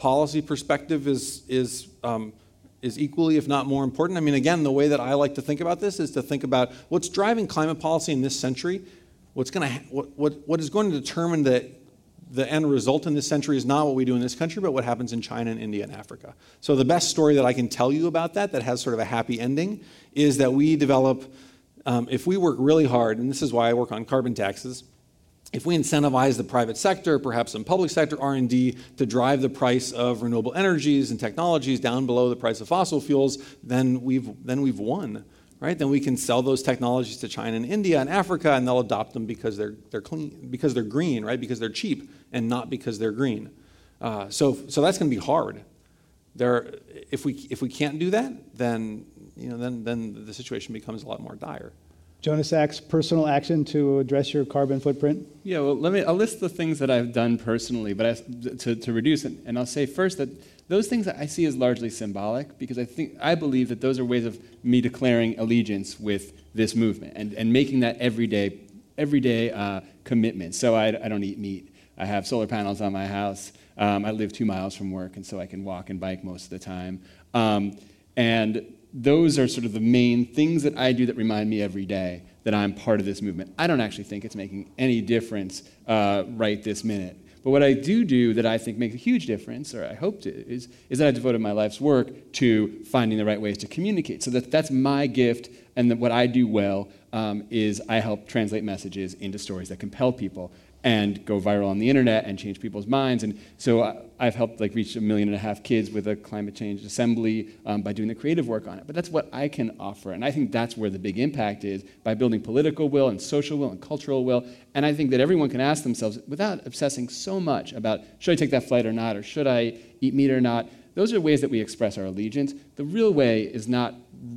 policy perspective is is um, is equally, if not more important. I mean, again, the way that I like to think about this is to think about what's driving climate policy in this century. What's going to ha- what, what what is going to determine the the end result in this century is not what we do in this country, but what happens in China and India and Africa. So the best story that I can tell you about that, that has sort of a happy ending, is that we develop, um, if we work really hard, and this is why I work on carbon taxes, if we incentivize the private sector, perhaps some public sector R and D, to drive the price of renewable energies and technologies down below the price of fossil fuels, then we've then we've won, right? Then we can sell those technologies to China and India and Africa, and they'll adopt them because they're they're clean, because they're green, right? Because they're cheap, and not because they're green. Uh, so so that's going to be hard. There, if we if we can't do that, then you know then then the situation becomes a lot more dire. Jonas Sachs, personal action to address your carbon footprint? Yeah, well, let me, I'll list the things that I've done personally, but I, to, to reduce it. And I'll say first that those things I see as largely symbolic, because I think I believe that those are ways of me declaring allegiance with this movement and, and making that everyday, everyday uh, commitment. So I, I don't eat meat. I have solar panels on my house. Um, I live two miles from work, and so I can walk and bike most of the time. Um, and those are sort of the main things that I do that remind me every day that I'm part of this movement. I don't actually think it's making any difference uh, right this minute. But what I do do that I think makes a huge difference, or I hope to, is, is that I devoted my life's work to finding the right ways to communicate. So that, that's my gift, and that what I do well um, is I help translate messages into stories that compel people and go viral on the internet and change people's minds. And so I, I've helped like reach a million and a half kids with a climate change assembly um, by doing the creative work on it. But that's what I can offer. And I think that's where the big impact is, by building political will and social will and cultural will. And I think that everyone can ask themselves, without obsessing so much about, should I take that flight or not, or should I eat meat or not? Those are ways that we express our allegiance. The real way is not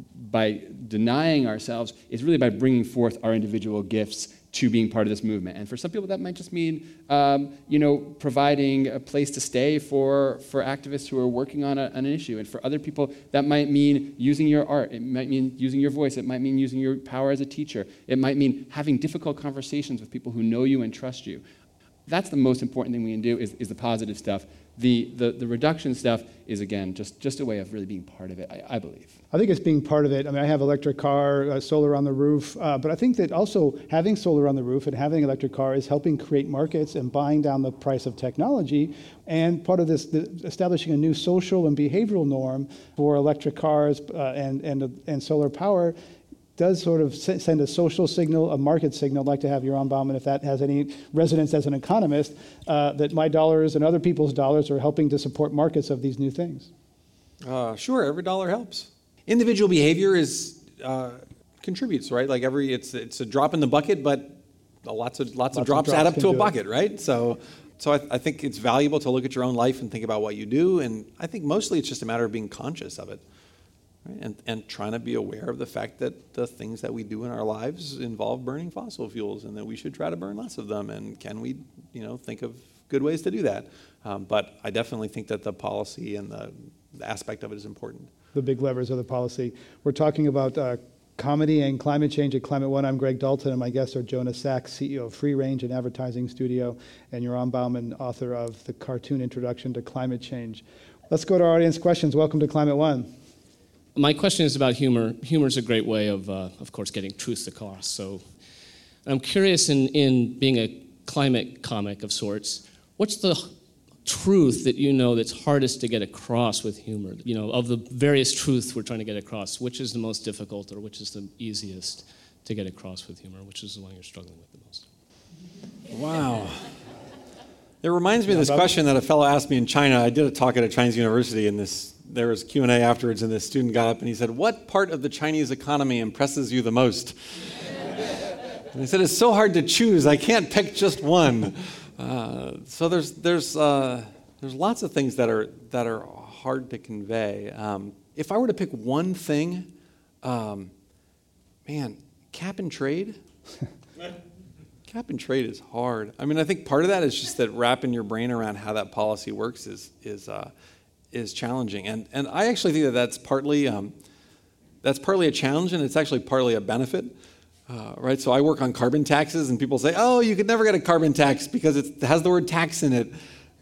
by denying ourselves, it's really by bringing forth our individual gifts to being part of this movement. And for some people that might just mean, um, you know, providing a place to stay for, for activists who are working on, a, on an issue. And for other people, that might mean using your art. It might mean using your voice. It might mean using your power as a teacher. It might mean having difficult conversations with people who know you and trust you. That's the most important thing we can do, is, is the positive stuff. The, the the reduction stuff is, again, just, just a way of really being part of it, I, I believe. I think it's being part of it. I mean, I have electric car, uh, solar on the roof, uh, but I think that also having solar on the roof and having an electric car is helping create markets and buying down the price of technology. And part of this, the, establishing a new social and behavioral norm for electric cars uh, and, and, and solar power does sort of send a social signal, a market signal. I'd like to have Yaron Bauman, if that has any resonance as an economist, uh, that my dollars and other people's dollars are helping to support markets of these new things. Uh, sure, every dollar helps. Individual behavior is uh, contributes, right? Like every, it's it's a drop in the bucket, but lots of lots, lots of drops, of drops add up to a bucket, it. right? So, so I, I think it's valuable to look at your own life and think about what you do, and I think mostly it's just a matter of being conscious of it. Right? And, and trying to be aware of the fact that the things that we do in our lives involve burning fossil fuels, and that we should try to burn less of them. And can we, you know, think of good ways to do that? Um, but I definitely think that the policy and the, the aspect of it is important. The big levers of the policy. We're talking about uh, comedy and climate change at Climate One. I'm Greg Dalton, and my guests are Jonas Sachs, C E O of Free Range and Advertising Studio, and Yaron Bauman, author of The Cartoon Introduction to Climate Change. Let's go to our audience questions. Welcome to Climate One. My question is about humor. Humor is a great way of, uh, of course, getting truth across. So I'm curious, in, in being a climate comic of sorts, what's the truth that you know that's hardest to get across with humor? You know, of the various truths we're trying to get across, which is the most difficult, or which is the easiest to get across with humor? Which is the one you're struggling with the most? Wow. It reminds me of this question that a fellow asked me in China. I did a talk at a Chinese university, and this there was Q and A afterwards, and this student got up and he said, "What part of the Chinese economy impresses you the most?" And I said, "It's so hard to choose. I can't pick just one." Uh, so there's there's uh, there's lots of things that are that are hard to convey. Um, if I were to pick one thing, um, man, cap and trade. Cap and trade is hard. I mean, I think part of that is just that wrapping your brain around how that policy works is is uh, is challenging, and and I actually think that that's partly um, that's partly a challenge, and it's actually partly a benefit, uh, right? So I work on carbon taxes, and people say, "Oh, you could never get a carbon tax because it's, it has the word tax in it,"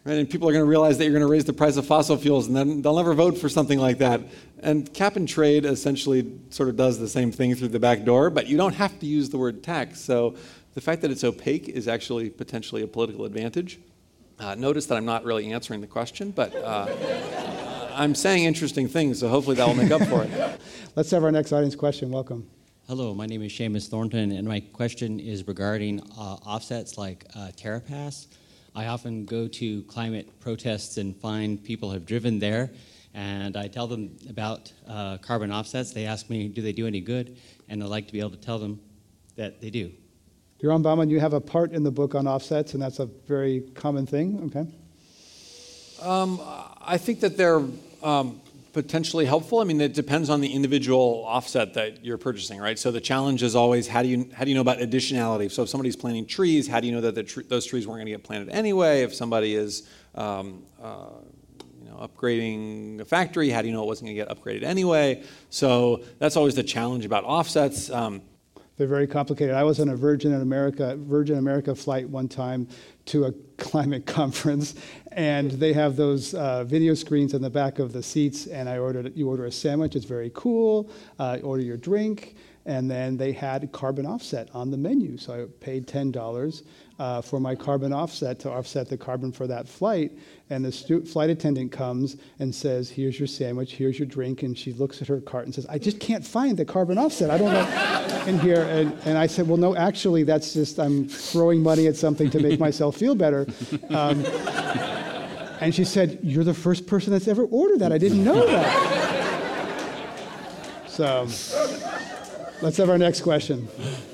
Right? And people are going to realize that you're going to raise the price of fossil fuels, and then they'll never vote for something like that. And cap and trade essentially sort of does the same thing through the back door, but you don't have to use the word tax. So the fact that it's opaque is actually potentially a political advantage. Uh, notice that I'm not really answering the question, but uh, I'm saying interesting things, so hopefully that will make up for it. Let's have our next audience question. Welcome. Hello, my name is Seamus Thornton, and my question is regarding uh, offsets like uh, TerraPass. I often go to climate protests and find people have driven there, and I tell them about uh, carbon offsets. They ask me, do they do any good? And I like to be able to tell them that they do. Yaron Bauman, you have a part in the book on offsets, and that's a very common thing, okay? Um, I think that they're um, potentially helpful. I mean, it depends on the individual offset that you're purchasing, right? So the challenge is always, how do you how do you know about additionality? So if somebody's planting trees, how do you know that the tr- those trees weren't going to get planted anyway? If somebody is um, uh, you know, upgrading a factory, how do you know it wasn't going to get upgraded anyway? So that's always the challenge about offsets. Um, They're very complicated. I was on a Virgin America Virgin America flight one time to a climate conference, and they have those uh, video screens in the back of the seats, and I ordered, you order a sandwich, it's very cool, uh, order your drink, and then they had carbon offset on the menu. So I paid ten dollars uh, for my carbon offset to offset the carbon for that flight. And the stu- flight attendant comes and says, here's your sandwich, here's your drink. And she looks at her cart and says, I just can't find the carbon offset. I don't know in here. And, and I said, well, no, actually, that's just, I'm throwing money at something to make myself feel better. Um, and she said, you're the first person that's ever ordered that. I didn't know that. So let's have our next question.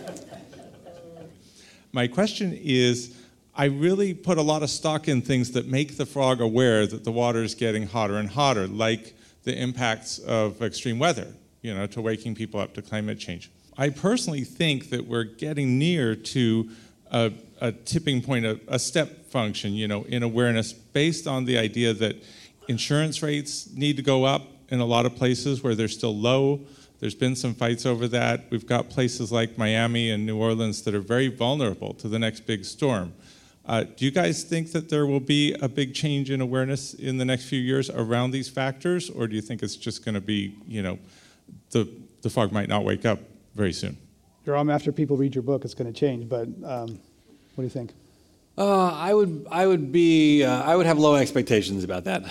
My question is, I really put a lot of stock in things that make the frog aware that the water is getting hotter and hotter, like the impacts of extreme weather, you know, to waking people up to climate change. I personally think that we're getting near to a, a tipping point, a, a step function, you know, in awareness based on the idea that insurance rates need to go up in a lot of places where they're still low. There's been some fights over that. We've got places like Miami and New Orleans that are very vulnerable to the next big storm. Uh, do you guys think that there will be a big change in awareness in the next few years around these factors, or do you think it's just going to be, you know, the the fog might not wake up very soon? Jerome, after people read your book, it's going to change. But um, what do you think? Uh, I would I would be uh, I would have low expectations about that.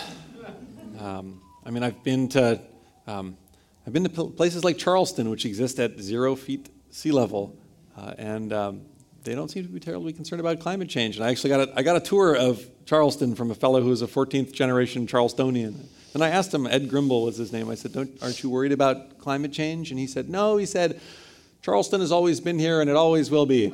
Um, I mean, I've been to um, I've been to places like Charleston, which exist at zero feet sea level, uh, and um, they don't seem to be terribly concerned about climate change. And I actually got a, I got a tour of Charleston from a fellow who was a fourteenth generation Charlestonian. And I asked him, Ed Grimble was his name, I said, Don't, aren't you worried about climate change? And he said, no, he said, Charleston has always been here and it always will be.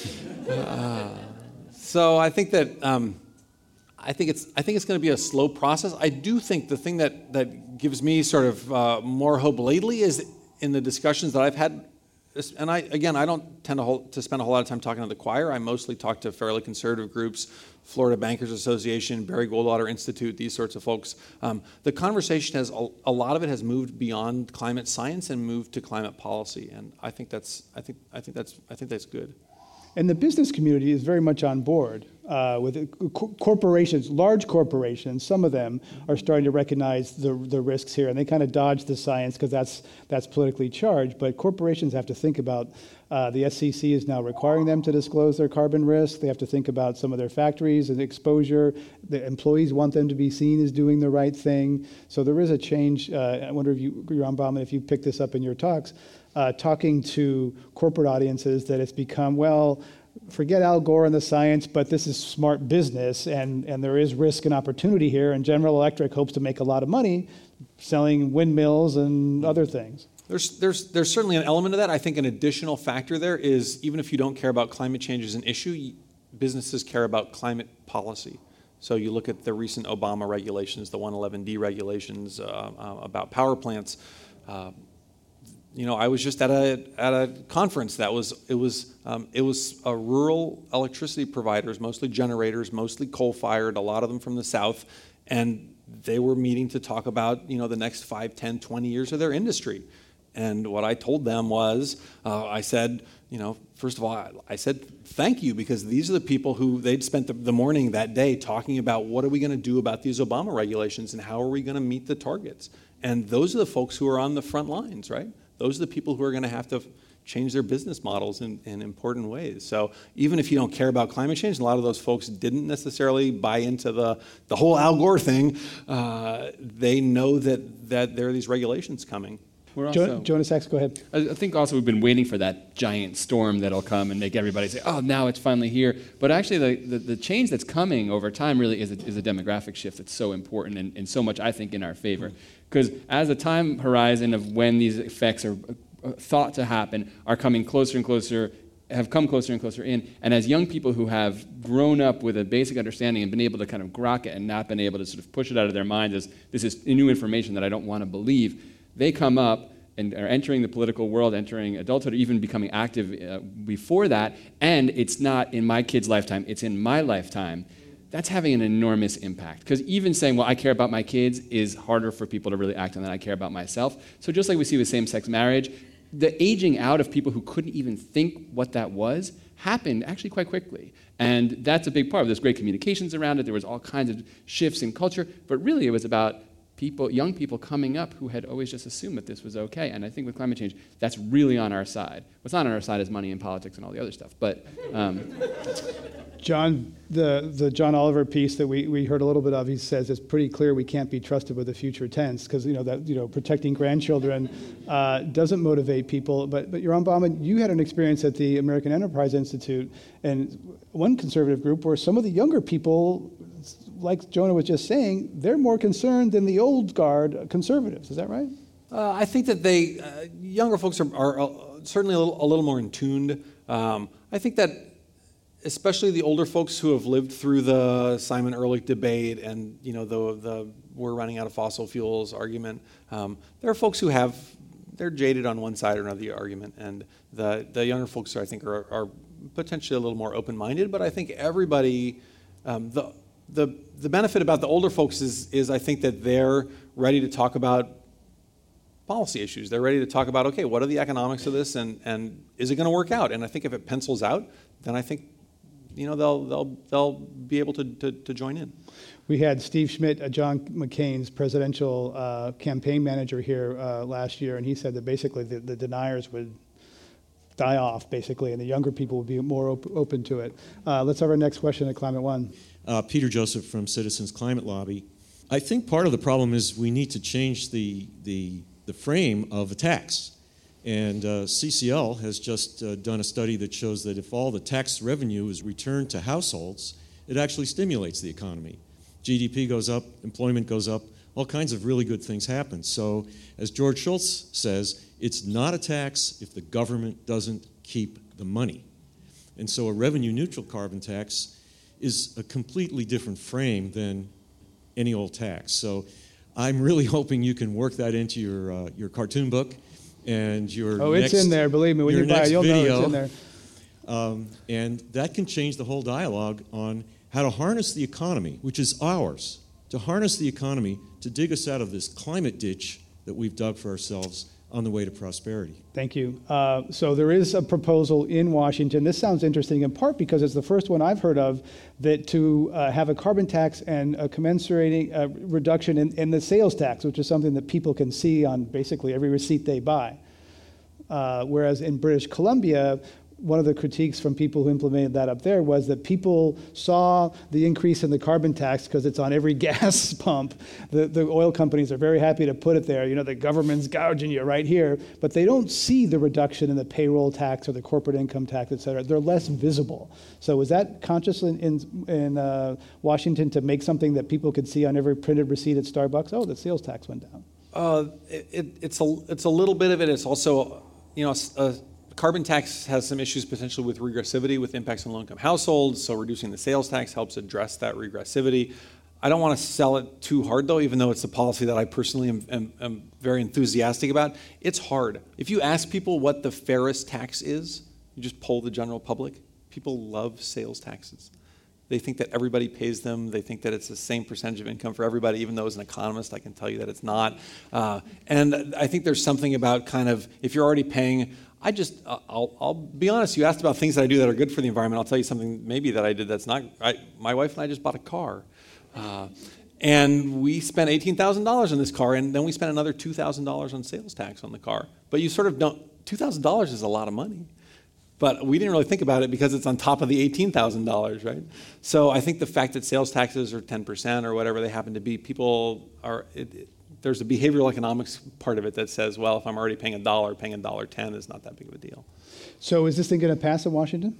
uh, so I think that um, I think it's I think it's going to be a slow process. I do think the thing that, that gives me sort of uh, more hope lately is in the discussions that I've had. And I, again, I don't tend to, hold, to spend a whole lot of time talking to the choir. I mostly talk to fairly conservative groups, Florida Bankers Association, Barry Goldwater Institute, these sorts of folks. Um, the conversation has, a, a lot of it has moved beyond climate science and moved to climate policy. And I think that's, I think, I think that's, I think that's good. And the business community is very much on board uh, with it. Co- corporations, large corporations. Some of them are starting to recognize the the risks here, and they kind of dodge the science because that's that's politically charged. But corporations have to think about. Uh, the S E C is now requiring them to disclose their carbon risk. They have to think about some of their factories and exposure. The employees want them to be seen as doing the right thing. So there is a change. Uh, I wonder if you, Yaron Bauman, if you picked this up in your talks. Uh, talking to corporate audiences that it's become, well, forget Al Gore and the science, but this is smart business, and, and there is risk and opportunity here, and General Electric hopes to make a lot of money selling windmills and other things. There's, there's, there's certainly an element of that. I think an additional factor there is, even if you don't care about climate change as an issue, businesses care about climate policy. So you look at the recent Obama regulations, the one eleven D regulations uh, uh, about power plants. Uh, You know, I was just at a at a conference that was it was um, it was uh, rural electricity providers, mostly generators, mostly coal-fired, a lot of them from the South, and they were meeting to talk about, you know, the next five, ten, twenty years of their industry. And what I told them was, uh, I said, you know, first of all, I, I said thank you, because these are the people who they'd spent the, the morning that day talking about what are we going to do about these Obama regulations and how are we going to meet the targets. And those are the folks who are on the front lines, right? Those are the people who are going to have to change their business models in, in important ways. So even if you don't care about climate change, a lot of those folks didn't necessarily buy into the, the whole Al Gore thing. Uh, they know that, that there are these regulations coming. We're also, Jonas Sachs, go ahead. I think also we've been waiting for that giant storm that'll come and make everybody say, oh, now it's finally here. But actually the, the, the change that's coming over time really is a, is a demographic shift that's so important and, and so much, I think, in our favor. Because as the time horizon of when these effects are thought to happen are coming closer and closer, have come closer and closer in, and as young people who have grown up with a basic understanding and been able to kind of grok it and not been able to sort of push it out of their minds as this is new information that I don't want to believe, they come up and are entering the political world, entering adulthood, or even becoming active uh, before that, and it's not in my kid's lifetime, it's in my lifetime. That's having an enormous impact. Because even saying, well, I care about my kids is harder for people to really act on than I care about myself. So just like we see with same-sex marriage, the aging out of people who couldn't even think what that was happened actually quite quickly. And that's a big part of this great communications around it. There was all kinds of shifts in culture, but really it was about people, young people coming up who had always just assumed that this was okay. And I think with climate change, that's really on our side. What's not on our side is money and politics and all the other stuff. But um, John, the, the John Oliver piece that we, we heard a little bit of, he says it's pretty clear we can't be trusted with the future tense because you know that you know protecting grandchildren uh, doesn't motivate people. But but Yaron Bauman, you had an experience at the American Enterprise Institute and one conservative group where some of the younger people, like Jonah was just saying, they're more concerned than the old guard conservatives. Is that right? Uh, I think that they uh, younger folks are, are uh, certainly a little, a little more in tuned. Um, I think that especially the older folks who have lived through the Simon Ehrlich debate and you know the the we're running out of fossil fuels argument. Um, there are folks who have they're jaded on one side or another of the argument, and the the younger folks I think are, are potentially a little more open-minded. But I think everybody um, the the the benefit about the older folks is is I think that they're ready to talk about policy issues. They're ready to talk about, okay, what are the economics of this, and, and is it going to work out? And I think if it pencils out, then I think, you know, they'll they'll they'll be able to to, to join in. We had Steve Schmidt, uh, John McCain's presidential uh, campaign manager here uh, last year, and he said that basically the, the deniers would die off, basically, and the younger people would be more op- open to it. Uh, let's have our next question at Climate One. Uh, Peter Joseph from Citizens Climate Lobby. I think part of the problem is we need to change the the the frame of a tax. And uh, C C L has just uh, done a study that shows that if all the tax revenue is returned to households, it actually stimulates the economy. G D P goes up, employment goes up, all kinds of really good things happen. So as George Shultz says, it's not a tax if the government doesn't keep the money. And so a revenue neutral carbon tax is a completely different frame than any old tax. So I'm really hoping you can work that into your uh, your cartoon book and your oh, next, it's in there. Believe me, when you buy it, you'll video. know it's in there. Um, and that can change the whole dialogue on how to harness the economy, which is ours, to harness the economy to dig us out of this climate ditch that we've dug for ourselves on the way to prosperity. Thank you. Uh, so there is a proposal in Washington. This sounds interesting in part because it's the first one I've heard of that to uh, have a carbon tax and a commensurating uh, reduction in, in the sales tax, which is something that people can see on basically every receipt they buy. Uh, whereas in British Columbia, one of the critiques from people who implemented that up there was that people saw the increase in the carbon tax because it's on every gas pump. The, the oil companies are very happy to put it there. You know, the government's gouging you right here, but they don't see the reduction in the payroll tax or the corporate income tax, et cetera. They're less visible. So was that conscious in, in, in uh, Washington to make something that people could see on every printed receipt at Starbucks? Oh, the sales tax went down. Uh, it, it, it's a it's a little bit of it. It's also, you know, a, carbon tax has some issues potentially with regressivity, with impacts on low-income households, so reducing the sales tax helps address that regressivity. I don't want to sell it too hard, though, even though it's a policy that I personally am, am, am very enthusiastic about. It's hard. If you ask people what the fairest tax is, you just poll the general public, people love sales taxes. They think that everybody pays them. They think that it's the same percentage of income for everybody, even though as an economist I can tell you that it's not. Uh, and I think there's something about kind of, if you're already paying, I just, I'll, I'll be honest, you asked about things that I do that are good for the environment. I'll tell you something maybe that I did that's not, I, my wife and I just bought a car. Uh, and we spent eighteen thousand dollars on this car, and then we spent another two thousand dollars on sales tax on the car. But you sort of don't, two thousand dollars is a lot of money. But we didn't really think about it because it's on top of the eighteen thousand dollars, right? So I think the fact that sales taxes are ten percent or whatever they happen to be, people are, it, it, there's a behavioral economics part of it that says, well, if I'm already paying a dollar, paying a dollar ten is not that big of a deal. So is this thing going to pass in Washington?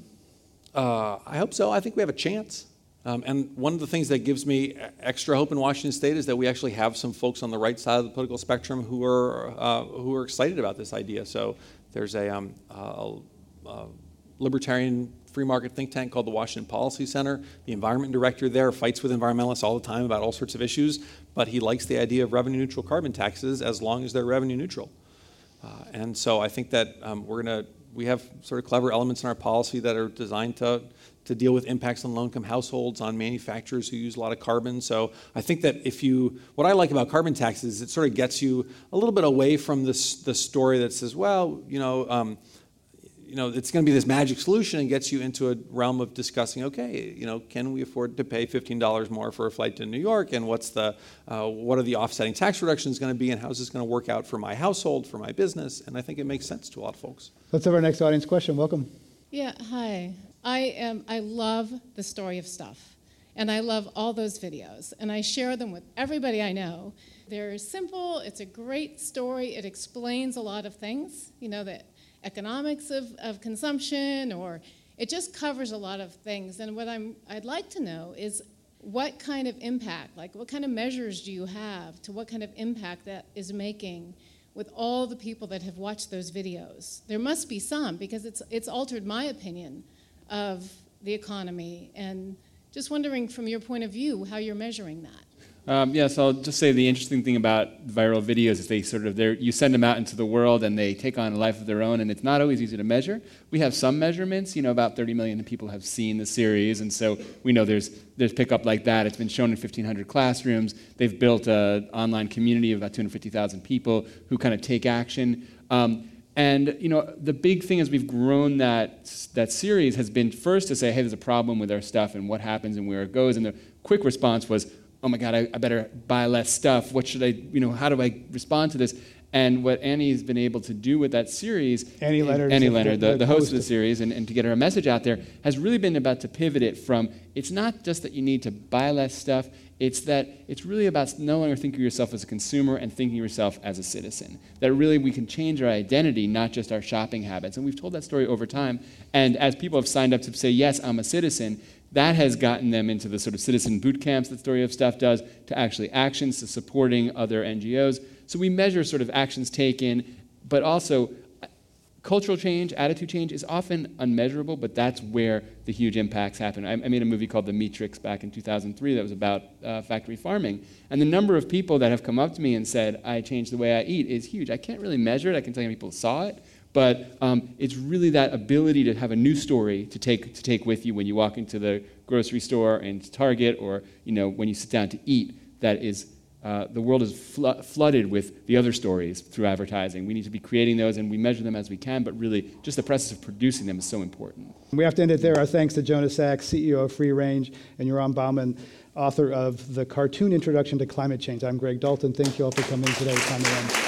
Uh, I hope so. I think we have a chance. Um, and one of the things that gives me extra hope in Washington State is that we actually have some folks on the right side of the political spectrum who are uh, who are excited about this idea. So there's a, um, a, a libertarian free market think tank called the Washington Policy Center. The environment director there fights with environmentalists all the time about all sorts of issues, but he likes the idea of revenue neutral carbon taxes as long as they're revenue neutral. Uh, and so I think that um, we're going to, we have sort of clever elements in our policy that are designed to to deal with impacts on low-income households, on manufacturers who use a lot of carbon. So I think that if you, what I like about carbon taxes is it sort of gets you a little bit away from this the story that says, well, you know, um, you know, it's going to be this magic solution, and gets you into a realm of discussing, okay, you know, can we afford to pay fifteen dollars more for a flight to New York, and what's the, uh, what are the offsetting tax reductions going to be, and how's this going to work out for my household, for my business? And I think it makes sense to a lot of folks. Let's have our next audience question. Welcome. Yeah, hi. I am. I love the story of stuff, and I love all those videos, and I share them with everybody I know. They're simple. It's a great story. It explains a lot of things, you know, the economics of, of consumption, or it just covers a lot of things. And what I'm, I'd like to know is what kind of impact, like what kind of measures do you have to what kind of impact that is making with all the people that have watched those videos? There must be some, because it's it's altered my opinion of the economy, and just wondering from your point of view how you're measuring that. Um, yeah, so I'll just say the interesting thing about viral videos is they sort of, they're, you send them out into the world and they take on a life of their own, and it's not always easy to measure. We have some measurements, you know, about thirty million people have seen the series, and so we know there's there's pickup like that. It's been shown in fifteen hundred classrooms. They've built an online community of about two hundred fifty thousand people who kind of take action. Um, And, you know, the big thing as we've grown that that series has been first to say, hey, there's a problem with our stuff and what happens and where it goes. And the quick response was, oh my God, I, I better buy less stuff. What should I, you know, how do I respond to this? And what Annie's been able to do with that series, Annie Leonard, Annie Leonard, the, the host of the series, and, and to get her message out there, has really been about to pivot it from, it's not just that you need to buy less stuff, it's that it's really about no longer thinking of yourself as a consumer and thinking of yourself as a citizen. That really we can change our identity, not just our shopping habits. And we've told that story over time. And as people have signed up to say, yes, I'm a citizen, that has gotten them into the sort of citizen boot camps that Story of Stuff does, to actually actions, to supporting other N G Os. So we measure sort of actions taken, but also cultural change, attitude change is often unmeasurable, but that's where the huge impacts happen. I, I made a movie called The Matrix back in two thousand three that was about uh, factory farming. And the number of people that have come up to me and said, I changed the way I eat is huge. I can't really measure it. I can tell you how people saw it. But um, it's really that ability to have a new story to take to take with you when you walk into the grocery store and Target, or you know when you sit down to eat. That is, uh, the world is fl- flooded with the other stories through advertising. We need to be creating those, and we measure them as we can. But really, just the process of producing them is so important. We have to end it there. Our thanks to Jonah Sachs, C E O of Free Range, and Yoram Bauman, author of The Cartoon Introduction to Climate Change. I'm Greg Dalton. Thank you all for coming today. Climate One.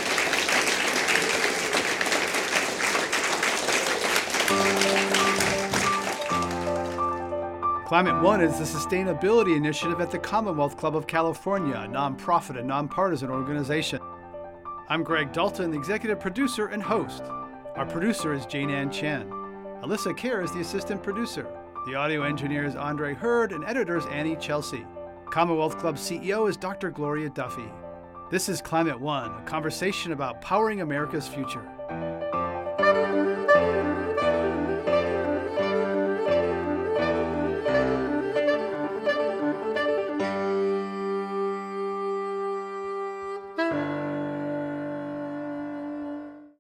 Climate One is the sustainability initiative at the Commonwealth Club of California, a nonprofit and nonpartisan organization. I'm Greg Dalton, the executive producer and host. Our producer is Jane Ann Chen. Alyssa Kerr is the assistant producer. The audio engineer is Andre Hurd, and editor is Annie Chelsea. Commonwealth Club C E O is Doctor Gloria Duffy. This is Climate One, a conversation about powering America's future.